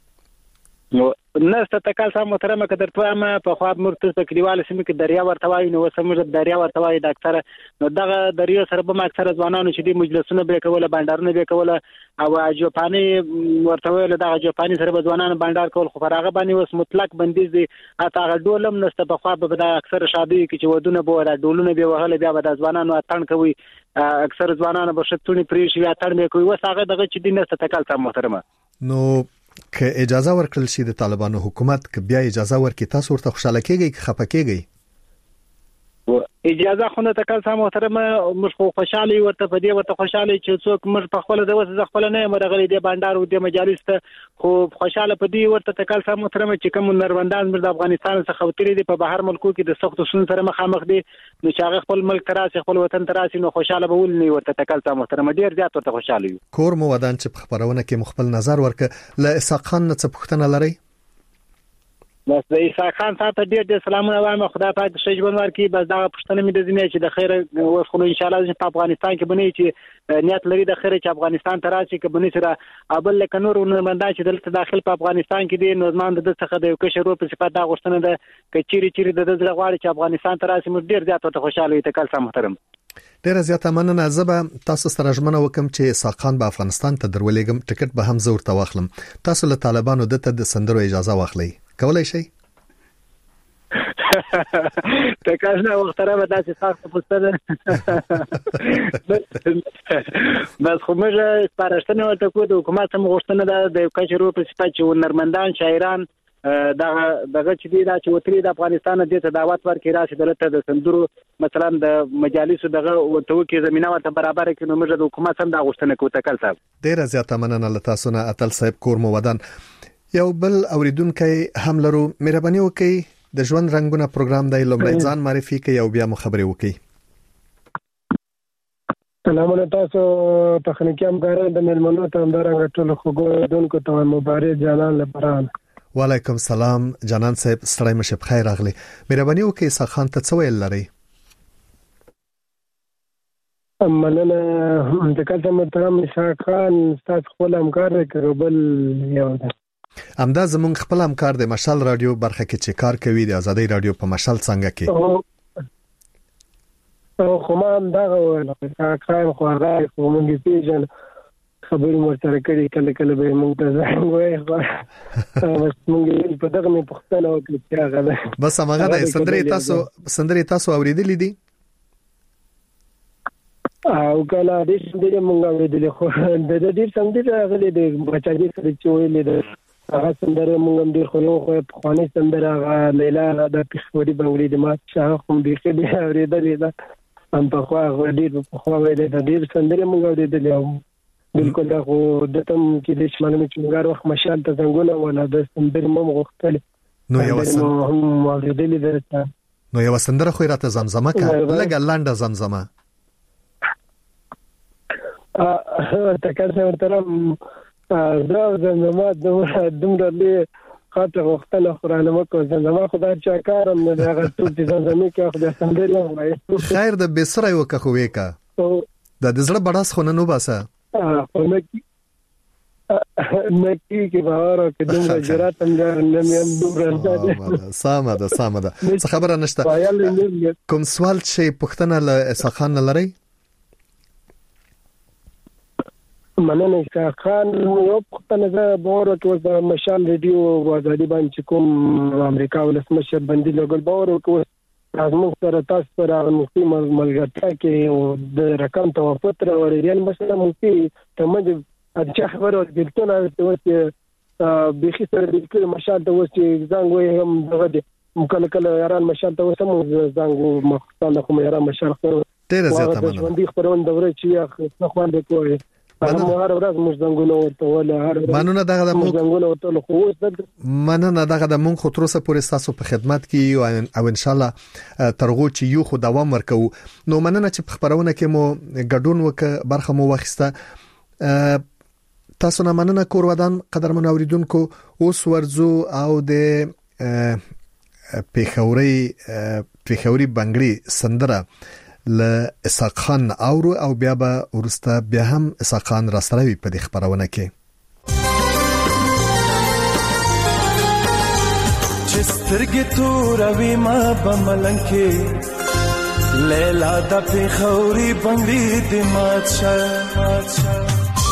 نو نسته تکل صاحب محترم که درته ما په خوا مرتضی په کلیواله سیمه کې دریا ورته وایي نو سمجه دریا ورته وایي د اکثره نو دغه دریا سره به اکثره ځوانانو چې د مجلسونو به کوله بانډارونه به کوله او جوپانی ورته ویل دغه جوپانی سره به ځوانانو بانډار کول خو فرغه باندې اوس مطلق بندیز دي. اته هغه ډولم نسته په خوا به د اکثره شادي کې چې ودونه به ولا ډولونه به وهله بیا به د ځوانانو اتن کوي اکثر ځوانانو به شتونی پریش یا اتن به کوي. وس هغه دغه چې د نسته تکل صاحب محترم نو که اجازه ورکړل شي د طالبانو حکومت که بیا اجازه ورکړي تاسو ورته خوشاله کېږئ که خپه کېږئ؟ اجازه خو نه تکل سم محترم مش خو خوشاله ورته په دې ورته خوشاله چې څوک مر په خپل د وسه خپل نه مرغلي د بندر او د مجالس ته خو خوشاله په دې ورته تکل سم محترم چې کوم نروندان مر د افغانستان څخه وتري دي په بهر ملکو کې د سخت سن سره مخامخ دي نو چې خپل ملک تراسي خپل وطن تراسي نو خوشاله به ولني ورته تکل سم محترم ډیر زیات ورته خوشاله یو. کور مو ودان چې په خبرونه کې مخبل نظر ورکړه ل اسحاق خان څخه پوښتنه لري. بس د اسحاق خان ته ډېر سلامونه وایم خدای پاک شجبن ورکړي بس دا پښتنه مې د زمینه چې د خیره وښخو ان شاء الله په افغانستان کې بنې چې نیت لري د خیره چې افغانستان ته راشي کې بنې سره ابل لکه نور نمائندان چې دلته داخل په افغانستان کې دي نوزمان د څخه د یو کشر په صفات دا غوښتنه ده چې چیرې د زړه غواړي چې افغانستان ته راشي مې ډېر زیات ته خوشاله ته کال سم محترم. ډیر زیاته مننه. زبا تاسو سره ژمنه وکم چې اسحاق خان په افغانستان ته درولېګم ټیکټ به هم زور ته واخلم. تاسو له طالبانو د سندرو اجازه واخلئ کولای شئ؟ تکاشنا محترم تاسو سخت پوښتنه بس خو موږ سپارښتنه ورته کوو د حکومت هم غوښتنه ده د کچرو په صفت چې نرمندان شاعران دغه چې دی دا چې وتري د افغانستان د ته دعوت ورکړي راشي دلته د سندرو مثلا د مجالسو دغه وتوکي زمينه ورته برابر کړي نو موږ د حکومت هم دا غوښتنه کوو تکل صاحب. ډیر زیاته مننه له تاسو نه اتل صاحب کور مو ودان. یو بل اوریدونکو هم لرو مهرباني وکړئ د ژوند رنگونه پروګرام دی لومړی ځان معرفي کړئ او بیا مو خبرې وکړئ. سلام علیکم تاسو تخنیکی همکاران د ملمنو ته همدارنګه ټول خوګوونکو ته مبارک جانان لپاره. وعلیکم السلام جانان صاحب ستړی مشه بخیر راغلی. مهرباني وکړئ اسحاق خان ته څه ویل لري؟ مننه د کله محترم اسحاق خان تاسو خپل همکار کړو یو ده همدا زمونږ خپل همکار د مشال رادیو برخه کې چې کار کوي د ازادي رادیو په مشال څنګه کې او خو ما هم دا ویل خاطر خو هغه کومې پیژن خبرې مرسته کړې کله به موږ ته ځای وایي بس موږ په دغه مې پښتنه وکړه چې هغه بس هغه د سندرې تاسو اوریدلې دي او کله دې سندرې موږ اوریدلې خو د دې سندرې هغه د بچاګي سره چې ویلې هغه سندره موږ هم ډیر خو په خواني سندره هغه لیلا د پښوري بنگلي د ما چې هم به کې اوریدلې ده هم په خو ډیر په خو ویلې د ډیر سندره موږ اوریدلې او بالکل دا خو د تم کې د شمالي چنګار وخت مشال ته څنګه ولا د سندره مو غوښتل نو یو اوریدلې ده نو یو سندره خو راته زمزمه کا لګا لانډه زمزمه تکل ورته دا زمزمه دومره له خاطر وختله قرآن مکو زمزمه خدای چا کارم نه هغه ټول زمزمه کې خدای سندره وایي خیر د بسره یو که خو وکا د زړه بڑاس خو نه باسه نکی کې بهار کې دومره جرأت هم نه دومره سامه څه خبره نشته. کوم سوال چې پښتنه له اسحاق خان لري؟ مننه اسحاق خان یو پښتنه زه باور کوم مشال ریډیو وازادي باندې کوم امریکا ولسمشر باندې لګل باور کوم موږ سره تاسو سره مفتي ملګرتیا کې او د رقم توافق را ورېل مثلا مفتي ته مې اځه خبره دلته چې بيخي سره د مشال ته وځي ځان وې هم دغه کله یاران مشال ته وسم ځان مخصوصا کوم یاران مشال خبره ډیر زیاته مننه باندې خبرونه دوره چې خو خواندې کوی مننه دغه د مونږ خو تر اوسه پورې تاسو په خدمت کې او ان شاء الله ترغو چې یو خو دوام ورکو. نو مننه چې په خبرونه کې مو ګډون وک برخه مو واخیسته. تاسو نه مننه کور ودان قدرمن اوریدونکو. اوس ورزو او د پیښوري بنگړي سندره ل اسحاق خان اورو او بیا به ورسته بیا هم اسحاق خان را سره وي په دې خبرونه کې. چسترګې توروي ما بملنګ کې لیلا د پیښوري بنگړي د ماتشه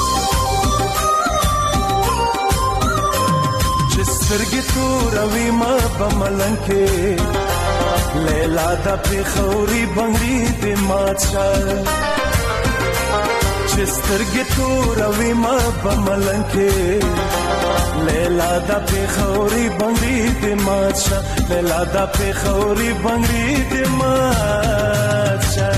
چسترګې توروي ما بملنګ کې لیلا دا پیښوري بنگړي د ماتشه چسترګې توروي ما بملنګ کې لیلا دا پیخوري بنگړي دې ماچا لیلا دا پیخوري بنگړي دې ماچا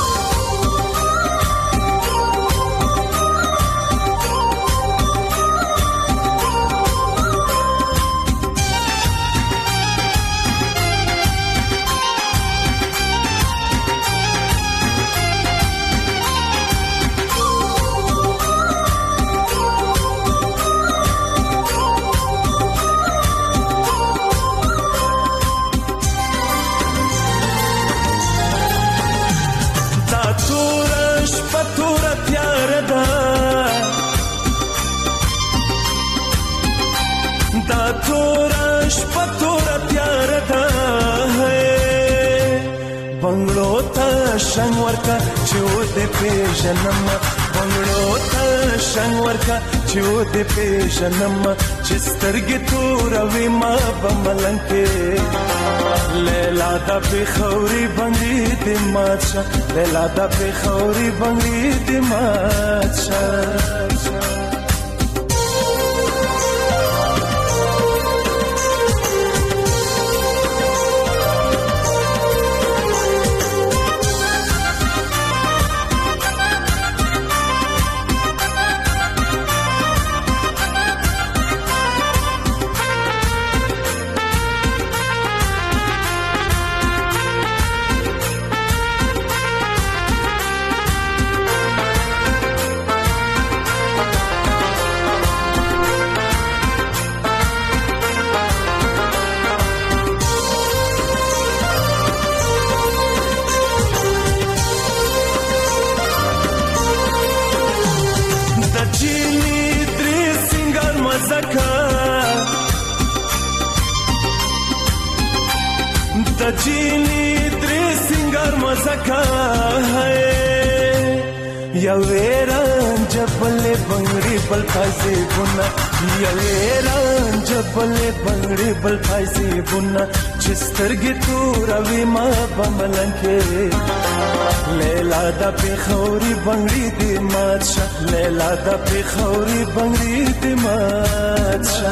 شنگ ورکا چو دے پیژنم بنگړو ته شنگ ورکا چو دے پیژنم چسترګې توروي ما بملنکې لیلا دا پیخوري بنگړي دې ماچا لیلا دا پیخوري بنگړي دې ماچا جینی درې سنگار مزکا ہے یا ویران جبل بنگړي بل پایسي بنا یا ویران جبل بنگړي بل پایسي بنا چسترګې توروي ما بملنکې لیلا دا پیخوري بنگړي دې ماچا لیلا دا پیخوري بنگړي دې ماچا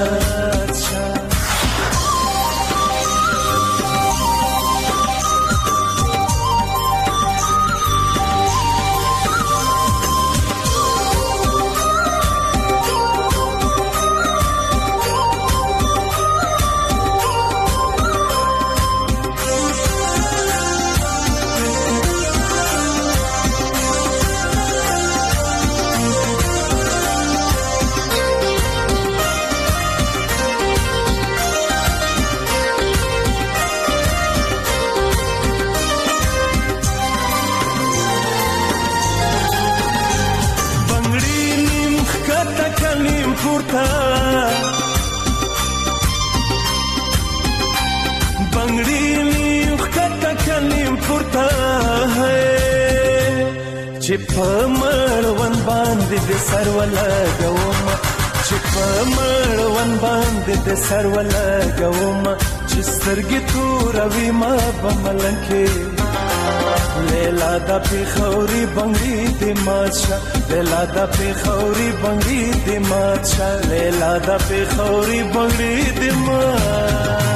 چپمړون باندې د سر ولګوم چپمړون باندې د سر ولګوم چې سترګې توروي ما بملنکې لیلا دا پیخوري بنگړي دې ماچا لیلا دا پیخوري بنگړي دې ماچا لیلا دا پیخوري بنگړي دې ماچا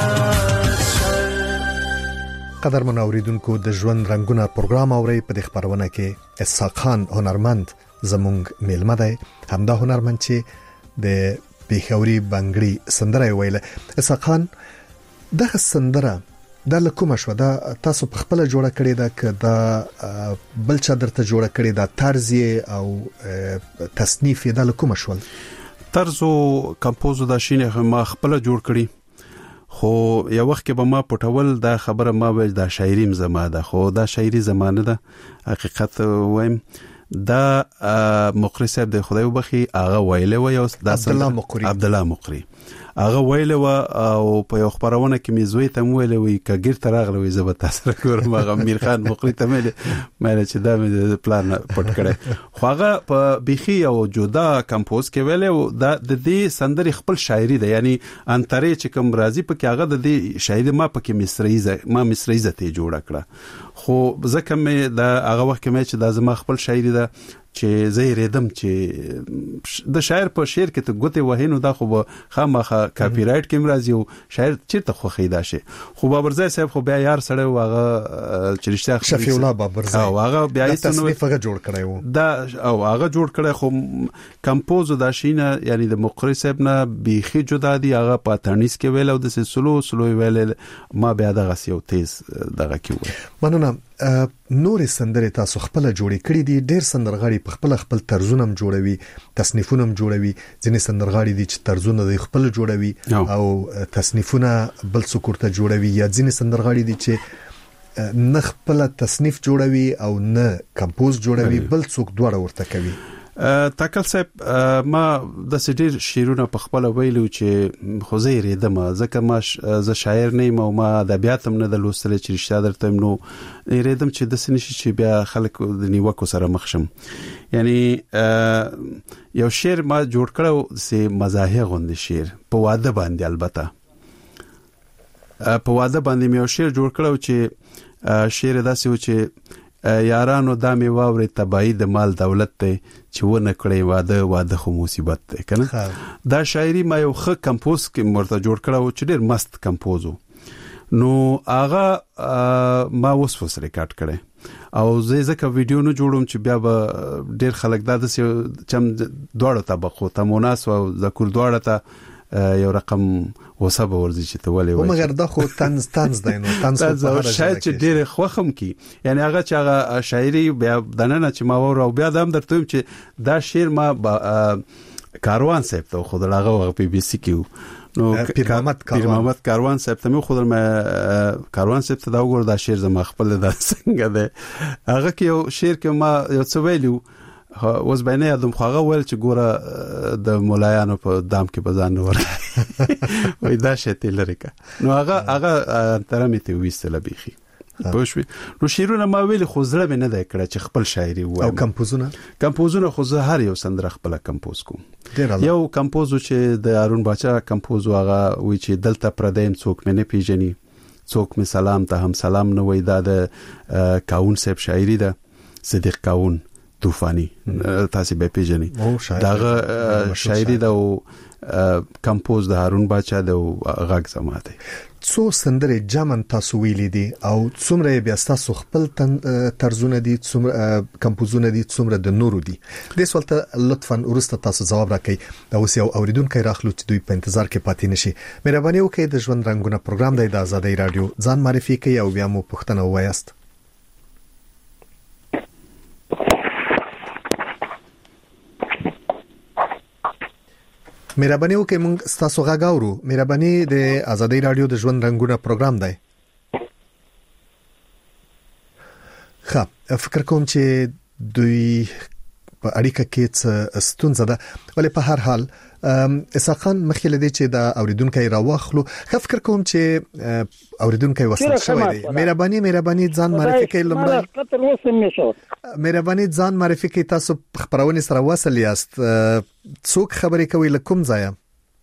قدر من اوریدونکو د ژوند رنگونه پروګرام اوري په خبرونه کې اسحاق خان هنرمند زمونږ میلمه دی همدا هنرمند چې د پیښوري بنگړي سندره ویله اسحاق خان دغه سندره د لکوم شو دا تاسو په خپل جوړه کړی دا ک دا بل چا درته جوړه کړی دا طرز او تصنیف د لکوم شو طرز او کمپوز دا شینه ما خپل جوړ کړی خو یو وخت کې به ما پټول دا خبره ما وې دا شاعري زما ده خو دا شاعري زمانه ده حقیقت وایم دا مقری صاحب د خدای وبخي هغه ویله و یو عبد الله مقری هغه ویله و او په یو خبرونه کې میزوي ته ویله وي کګیر ترغله وي زبر تاسو کوم هغه امیر خان مقری ته مې چې دا مې پلان پټ کړي خو هغه په بيخي او جودا کمپوز کې ویله دا د دې سندري خپل شاعري ده یعنی انترې چې کوم راضي په کې هغه د دې شاعري ما په کې مصریزه ته جوړ کړه خو ځکه مې دا هغه وخت کې مې چې دا زما خپل شاعري ده چې زه ریدم چې د شاعر په شعر کې ته ګوتې وهینو دا خو خامخا کاپی رائټ کې مرضی او شاعر چیرته خو خیدا شي خو بابرزای صاحب خو بیا یار سره واغه چې رښتیا شفیع الله بابرزای او هغه بیا یې تصنیف هغه جوړ کړی وو دا او هغه جوړ کړی خو کمپوز دا شینه یعنی د مقری صاحب نه بیخي جدا دی هغه پاتانیس کې ویل او د سلو ویل ما بیا دغه سیو تیز دغه کې مننه نور سندره تاسو خپل جوړې کړې دي ډېر سندرغاړي په خپل طرزونه جوړوي تصنیفونه جوړوي ځینې سندرغاړي دي چې طرزونه د خپل جوړوي او تصنیفونه بل څوک ورته جوړوي یا ځینې سندرغاړي دي چې نه خپل تصنیف جوړوي او نه کمپوز جوړوي بل څوک دوړه ورته کوي تکل صاحب ما د سټیر شیرونه په خپل ویلو چې خوځې ریدم ځکه ما ز شاعر نه یم او ما ادبیات هم نه د لوستل چې رښتیا درته نو ریدم چې د سنشي چې بیا خلک د نیوکو سره مخ شم یعنی یو شعر ما جوړ کړو سه مزاحیه غوند شعر په واده باندې البته په واده باندې مې یو شعر جوړ کړو چې شعر داسې و چې یارانو دا می واوري تبعی د مال دولت ته چې ونه کړی واده خو مصیبت ده کنه دا شاعری ما یو خ کمپوز کې مرته جوړ کړو چې ډېر مست کمپوزو نو هغه ما وسوس ریکارډ کړي او زه ځکه ویډیو نه جوړوم چې بیا به ډېر خلک دا د چم دوړو طبقو ته مناسب او ذکر دوړه ته یو رقم وسبه ورزي چې ته ولې وای مګر دا خو طنز دی نو طنز په شاید چې ډېر خوخم کی یعنی هغه چې هغه شاعري بیا دنه چې ما ور او بیا دم درته چې دا شعر ما کاروان صاحب ته خود هغه پی بي سي کیو نو پیر محمد کاروان صاحب ته خود ما کاروان صاحب ته دا وګور دا شعر زما خپل د څنګه ده هغه کې یو شعر کې ما یو څه ویلو اوس باندې ادم خواغه ول چې ګوره د مولایانو په دام کې بزان ور وای دا شته لریکا نو هغه ترمه ته وېستله بيخي پوښوي نو شیرونه ما ویل خو زړه مې نه دی کړ چې خپل شاعري و او کمپوزونه خو زه هر یو سندره خپل کمپوز کوم یو کمپوز چې د هارون باچا کمپوز هغه وی چې دلته پردیم څوک مې نه پیژني څوک مې سلام ته هم سلام نه وای دا د کاون صاحب شاعري ده صدیق کاون طوفانی تاسو به پیژنئ دا شاعري د کمپوز د هارون باچا د غږ زماته څو سندره جامن تاسو ویلې دي او څومره بیا تاسو خپل طرزونه دي څومره کمپوزونه دي څومره د نورو دي د سوالته لطفا ورسته تاسو جواب راکړئ دا اوس یو اوریدونکو راخلو چې دوی په انتظار کې پاتې نشي مهرباني وکړئ د ژوند رنگونه پروګرام د آزادۍ رادیو ځان معرفي کړئ او بیا مو پوښتنه وایاست مهرباني وکړئ موږ تاسو غاګاورو مهرباني د آزادۍ رادیو د ژوند رنگونه پروګرام دی فکر کوم چې دوی په اړیکه کې څه ستونزه ده ولې په هر حال اساقان مخکې لدی چې دا اوریدونکو راوخلو فکر کوم چې اوریدونکو وصل شوی دی مهرباني ځان معرفي کړئ لمړی مهرباني ځان معرفي کړئ تاسو خبرونه سره وصل یاست څوک خبرې کوي لکم ځای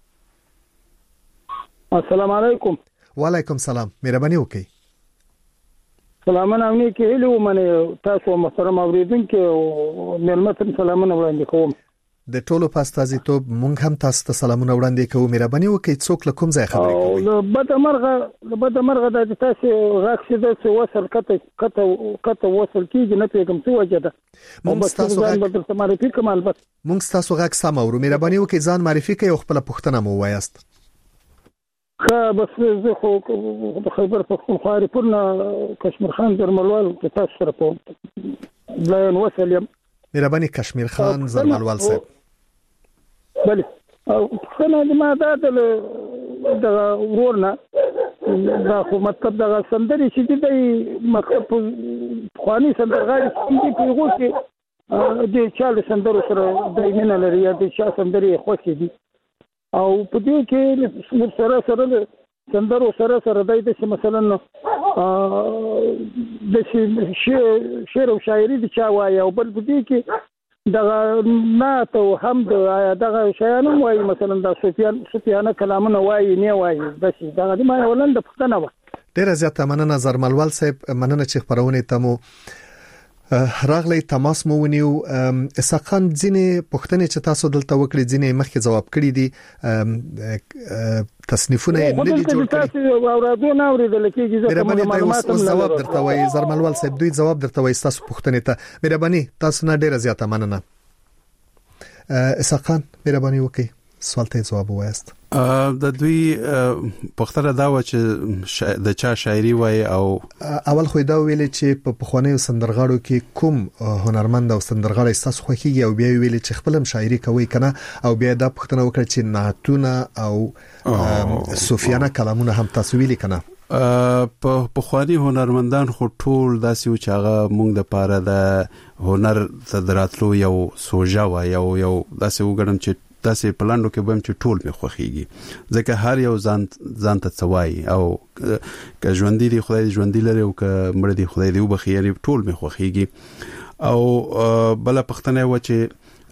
السلام علیکم وعلیکم السلام مهرباني وکړئ سلامونه امني کې هلو منه تاسو محترم اوریدونکو ملمتن سلامونه وړاندې کوم د ټولو پاستازي ته مونږ هم تاسو ته سلامونه وړاندې کوو مهرباني وکړئ څوک لکم ځای خبرې کوي او بد مرغه د تاسو راکښه د څه وصل کته وصل کیږي نه پیغام څه وجه ده مونږ تاسو غږ معرفي کوم البته مونږ تاسو غږ سم اورو مهرباني وکړئ ځان معرفي کړئ او خپل پوښتنه مو وایاست بس زه خو د خیبر پختونخوا ریپورنا کشمیر خان زرملوال په تاسو سره په بلان وصل یم مهرباني کشمیر خان زرملوال صاحب بله او څنګه ما دا ورورنا دا خو مطلب دا سندري چې دی مکتب خواني سندرغاړي چې په یو کې د چاله سندرو سره د مینه لري د چا سندري خوښي دي او په دې کې سره سندرو سره د مثلا د شعر او شاعري د چا وایي او بل په دې کې دغه نعت او حمد دغه شیانو وایي مثلا د سفیانه کلامونه وایي نه وایي بس دغه ما ولند پښتنه و ډیر زیاته مننه زرملوال صاحب مننه چې خبرونه ته مو راغلی تماس مو ونیو اساقان ځینې پوښتنې چې تاسو دلته وکړې ځینې مخکې جواب کړی دي تصنیفونه نه دي جوړ کړی تاسو اورادو نه اوریدل کېږي ځکه معلومات هم جواب درته وایي زرملوال صاحب دوی جواب درته وایي تاسو پوښتنې ته مهرباني تاسو نه ډیره زیاته مننه اساقان مهرباني وکړئ سوال ته جواب وایست د دوی پختره دا و چې د چا شاعري وای او اول خو دا ویل چې په پخوانیو سندرغاړو کې کوم هنرمند او سندرغاړی تاسو خوښیږي او بیا ویل چې خپلم شاعري کوي کنه او بیا دا پختنه وکړه چې نعتونه او صوفیانه کلامونه هم تاسو ویلي کنه په پخوانی هنرمندان خو ټول داسې و چې هغه مونږ د پاره د هنر تدراتلو یو سوجا و یو داسې وګڼم چې داسې پلاندو کې بم چې ټول می خوخيږي ځکه هر یو ځان ته څوای او که ژوندۍ دی خدای ژوندۍ لري او که مړ دی خدای دی وبخي یعنی ټول می خوخيږي او بل پښتنه و چې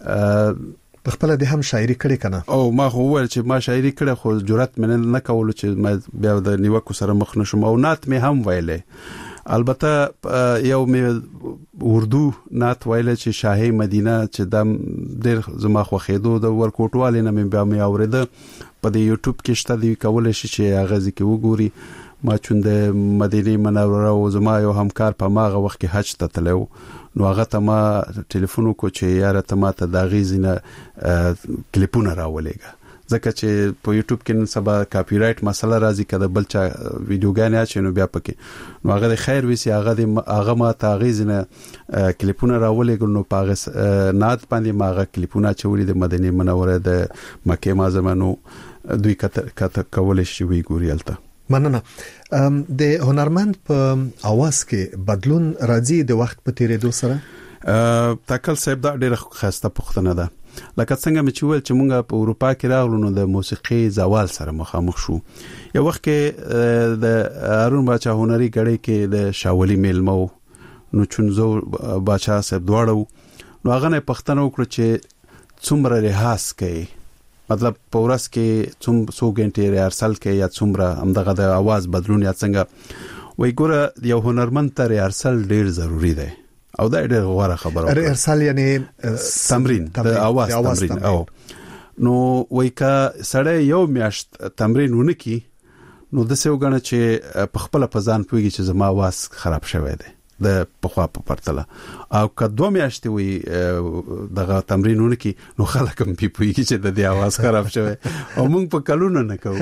خپل د هم شاعري کړي کنه او ما خو ول چې ما شاعري کړه خو جرأت مې نه کول چې ما بیا د نیوکو سره مخ نشم او نات مې هم ویلې البته یو مې اردو نات ویل چې شاهي مدینه چې د ډېر زما خو خېدو د ورکوټوالې نه مې بیا مې اوریده په د یوټیوب کې شته دی کول شي چې هغه ځکه وګوري ما چون د مدینه منوره او زما یو همکار په ماغه وخت کې حج ته تلو نو هغه ته ما ټلیفون وکړ چې یاره ته ما ته دا غیزنه کلیپونه راولېګا ځکه چې په یوټیوب کې نن سبا کاپی رائټ مسله راځي کده بلچا ویډیوګانې اچینو بیا پکې نو هغه خیر وسی هغه ما ته غیزنه کلیپونه راولېګل نو پاغه نات باندې ماغه کلیپونه چولې د مدینه منوره د مکه معظمه نو دوی کته کول شي وی ګوريالته مننه د هنرمند په اواز کې بدلون راځي د وخت په تیریدو سره تکل صاحب دا ډېر خاصه پوښتنه ده لکه څنګه چې ویل چې موږ په اروپا کې راغلو نو د موسیقي زوال سره مخامخ شو یو وخت کې د هارون باچا هنري غړي کې د شاولي میلمو نو چونزو باچا صاحب دواړو نو هغه نه پښتنه وکړه چې څومره ریاض کوي مطلب پورس کې څو غنټې ریهرسل کې یا څومره همدغه د आवाज بدلون یا څنګه وای ګوره یو هنرمند ته ریهرسل ډیر ضروری دی او دا ډیر غوړه خبره ریهرسل یعنی تمرین د आवाज تمرین او نو وای کا سړی یو میاشت تمرین ونکي نو د څه وګڼه چې په خپل پزان پويږي چې زما आवाज خراب شوی دی د پخوا په پرتله او که دوه میاشتې وي دغه تمرینونه کې نو خلک هم پیږي چې د دې आवाज خراب شوی او موږ په کلونه نه کوو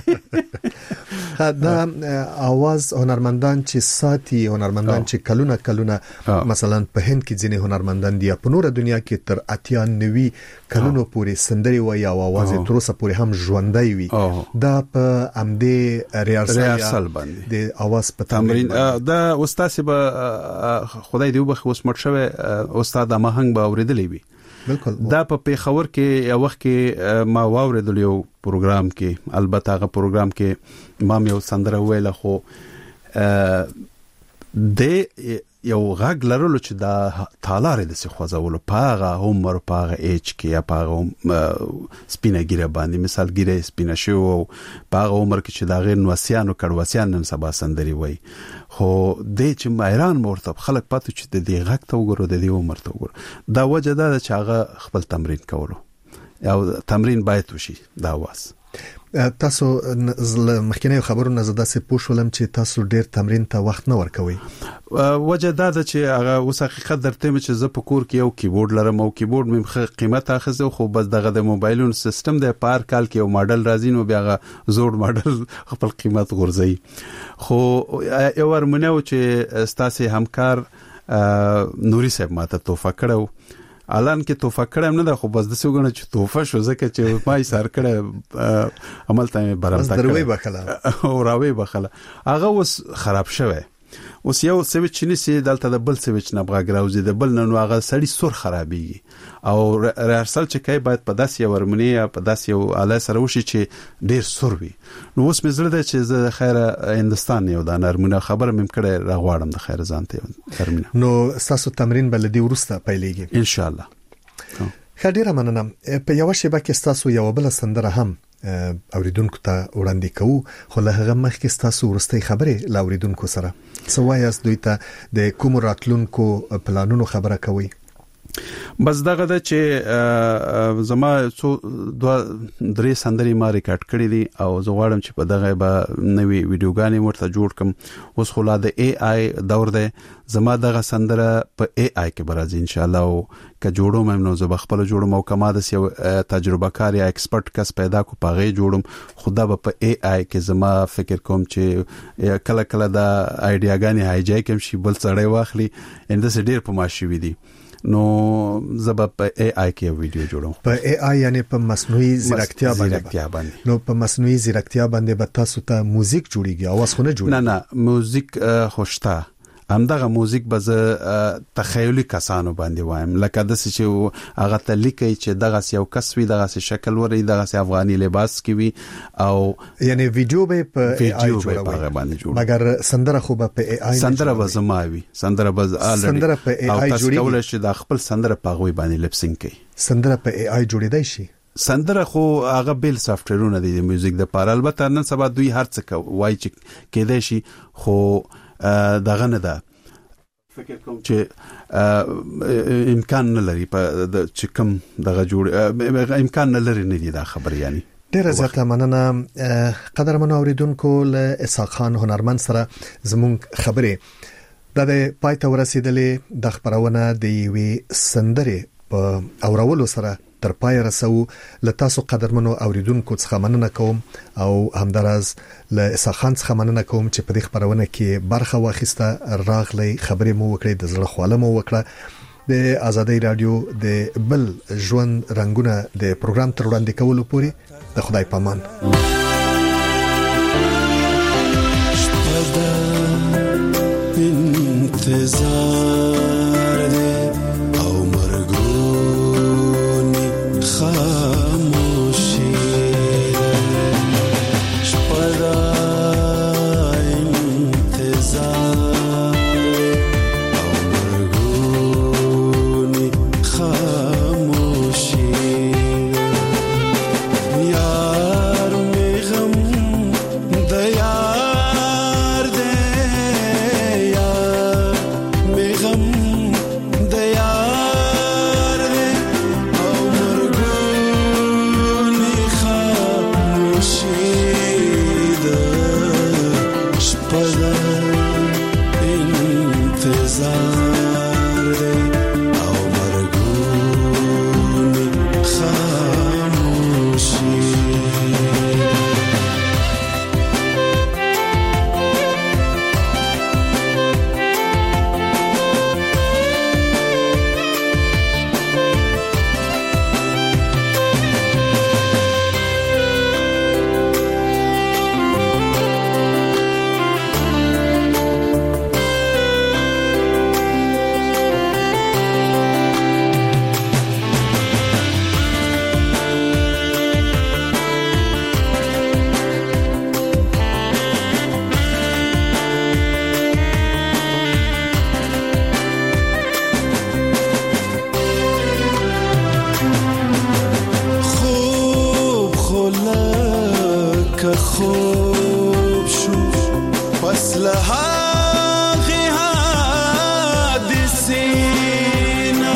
دا आवाज هنرمندان چې ساتي هنرمندان چې کلونه مثلا په هند کې ځینې هنرمندان دي په نور دنیا کې تر 98 کلونو پورې سندري وي او आवाज تر اوسه پورې هم ژوندۍ وي دا په امدې ریهرسل باندې د आवाज په تمرین دا استاد به خدای دې وبخ اوس مړ شوی استاد ماهنګ به اوریدلې وي بالکل دا په پیښور کې یو وخت کې ما واوریدل یو پروګرام کې البته هغه پروګرام کې ما یو سندره ویله خو د یو غږ لرلو چې دا تالاره د څه خوځولو پاغه عمر پاغه اچ کې یا پاغه سپینه ګیره باندې مثال ګیره سپینه شو او پاغه عمر کې چې دا غیر نوسیانو کډوسیان نن سبا سندري وای خو د چې مایران مرتب خلک پاتې چې د دې غږ ته وګورو د دې عمر ته وګورو دا وجه ده چې هغه خپل تمرین کولو او تمرین باید وشي دا واس تاسو مخکینه خبرونه زده سه پوښولم چې تاسو ډیر تمرین ته وخت نه ورکوي وجه دا ده چې هغه اوس حقیقت درته چې زه په کور کې یو کیبورډ لرم او کیبورډ مې قیمت اخزه خو بس دغه د موبایلونو سیستم د پار کال کې یو ماډل راځي نو بیا زوړ ماډل خپل قیمت غورځي خو یو ورمنه و چې ستاسو همکار نوري صاحب ماته توفه کړو الان کې توفه کړم نه ده خو بس د څوګنه چې توفه شو ځکه چې ما یې سر کړه عمل ته برابر دروي بخله او راوي بخله هغه اوس خراب شوه اوس یو سويچ نسی دلته د بل سويچ نه بغاګراوزي د بل نه هغه سړی سور خرابيږي او ریهرسل چې کوي باید په داسې ورمنی په داسې یو اله سره وشي چې ډیر سور وي نو اوس مې زړه ده چې زه خیره هندستان یو د نرمونه خبر مم کړه راغواړم د خیر ځانته نرمونه نو تاسو تمرین بلدي ورسته پیلېږي ان شاء الله خډيره مننه په یو شی باکې تاسو یو بل سندره هم اوریدونکو ته وړاندې کوو. خو له هغه مخکې تاسو ورستۍ خبرې لا اوریدونکو سره سوایاس دوی ته د کوم راتلونکو پلانونو خبره کوي؟ بس دغه د چې زما څو دوه درې سندري ما ریکارډ کړې دي او زه غواړم چې په دغه به نوې ویډیوګانې ورته جوړ کړم. اوس خو لا د اي اي دور دی، زما دغه سندره په اي اي کې برازي ان شاء الله او که جوړوم نو زه خپل جوړم او کما د تجربه کار یا ایکسپرت کس پیدا کو پاغه جوړم. خدا به په اي اي کې زما فکر کوم چې کله کله دا آیډیاګانی هایجای کوم شي بل سړی واخلي انده سه ډیر په ماشي وي دي نو زبا په اي اي کې ویډیو جوړوم. په اي اي یعنی په مصنوعي ځیرکتیا باندې. نو په مصنوعي ځیرکتیا باندې به تاسو ته موزیک جوړیږي او اواز خو نه جوړیږي؟ نه موزیک خوشتا همدغه موزیک به تخیلی کسانو باندې وایم، لکه د چې هغه ته لیکي چې دغه یو کس وي، دغه شکل وري، دغه افغاني لباس کې وي او یعنی ویډیو به په اي اي جوړوي. مګر سندره خو به په اي اي سندره به زماوي، سندره به سندره په اي اي جوړیږي او تاسو چې د خپل سندره په غوي باندې لپسینګ کوي. سندره په اي اي جوړیدای شي؟ سندره خو هغه بیل سافټویرونه دي د میوزیک د پاره، البته نن سبا دوی هر څه وای چې کېدای شي خو دغه نه ده. فکر کوم چې امکان نه لري په چې کوم دغه جوړ امکان نه لري نه دي دا خبر. یعنی ډیره زیاته مننه قدرمنو اوریدونکو. له اسحاق خان هنرمند سره زموږ خبرې د پای ته ورسېدلې. د خبرونه د یوې سندرې په اورولو سره تر پای رسو. له تاسو قدرمنو اوریدونکو څخه مننه کوم او همدارز له اسحاق خان څخه مننه کوم چې په دې خبرونه کې برخه واخیسته، راغلی خبرې مو وکړې، د زړه خواله مو وکړه. د آزادۍ رادیو د بل ژوند رنگونه د پروګرام تر وړاندې کولو پورې د خدای پامان. انتظار او مرګونی خاموشي شپدا انتظار او مرګونی خاموشي یار می غم د یار دې یار می غم د یار دې او مرګونی خاموشي د شپدا انتظار دې او مرګونی خاموشي. خوب شو پس لهاغی حادثینا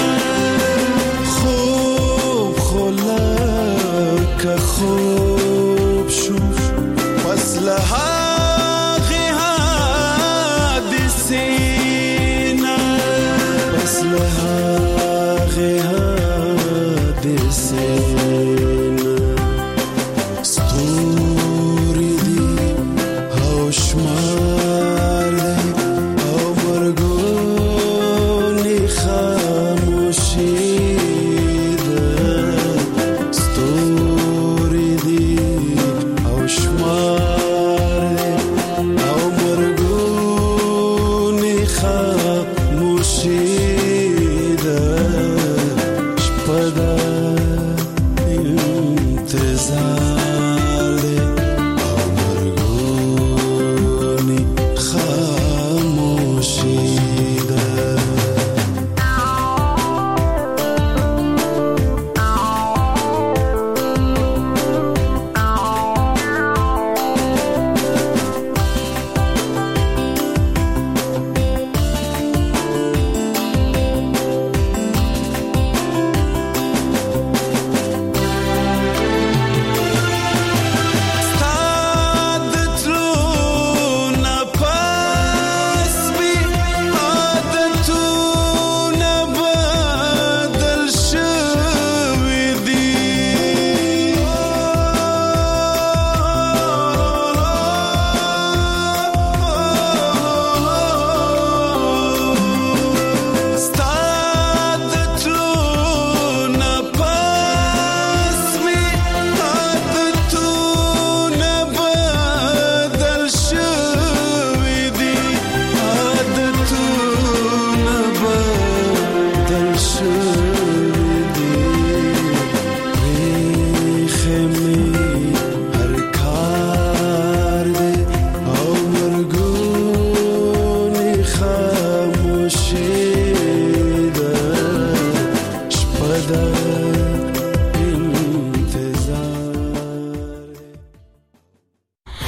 خوب خلک خوب شو پس لهاغی حادثینا پس لهاغی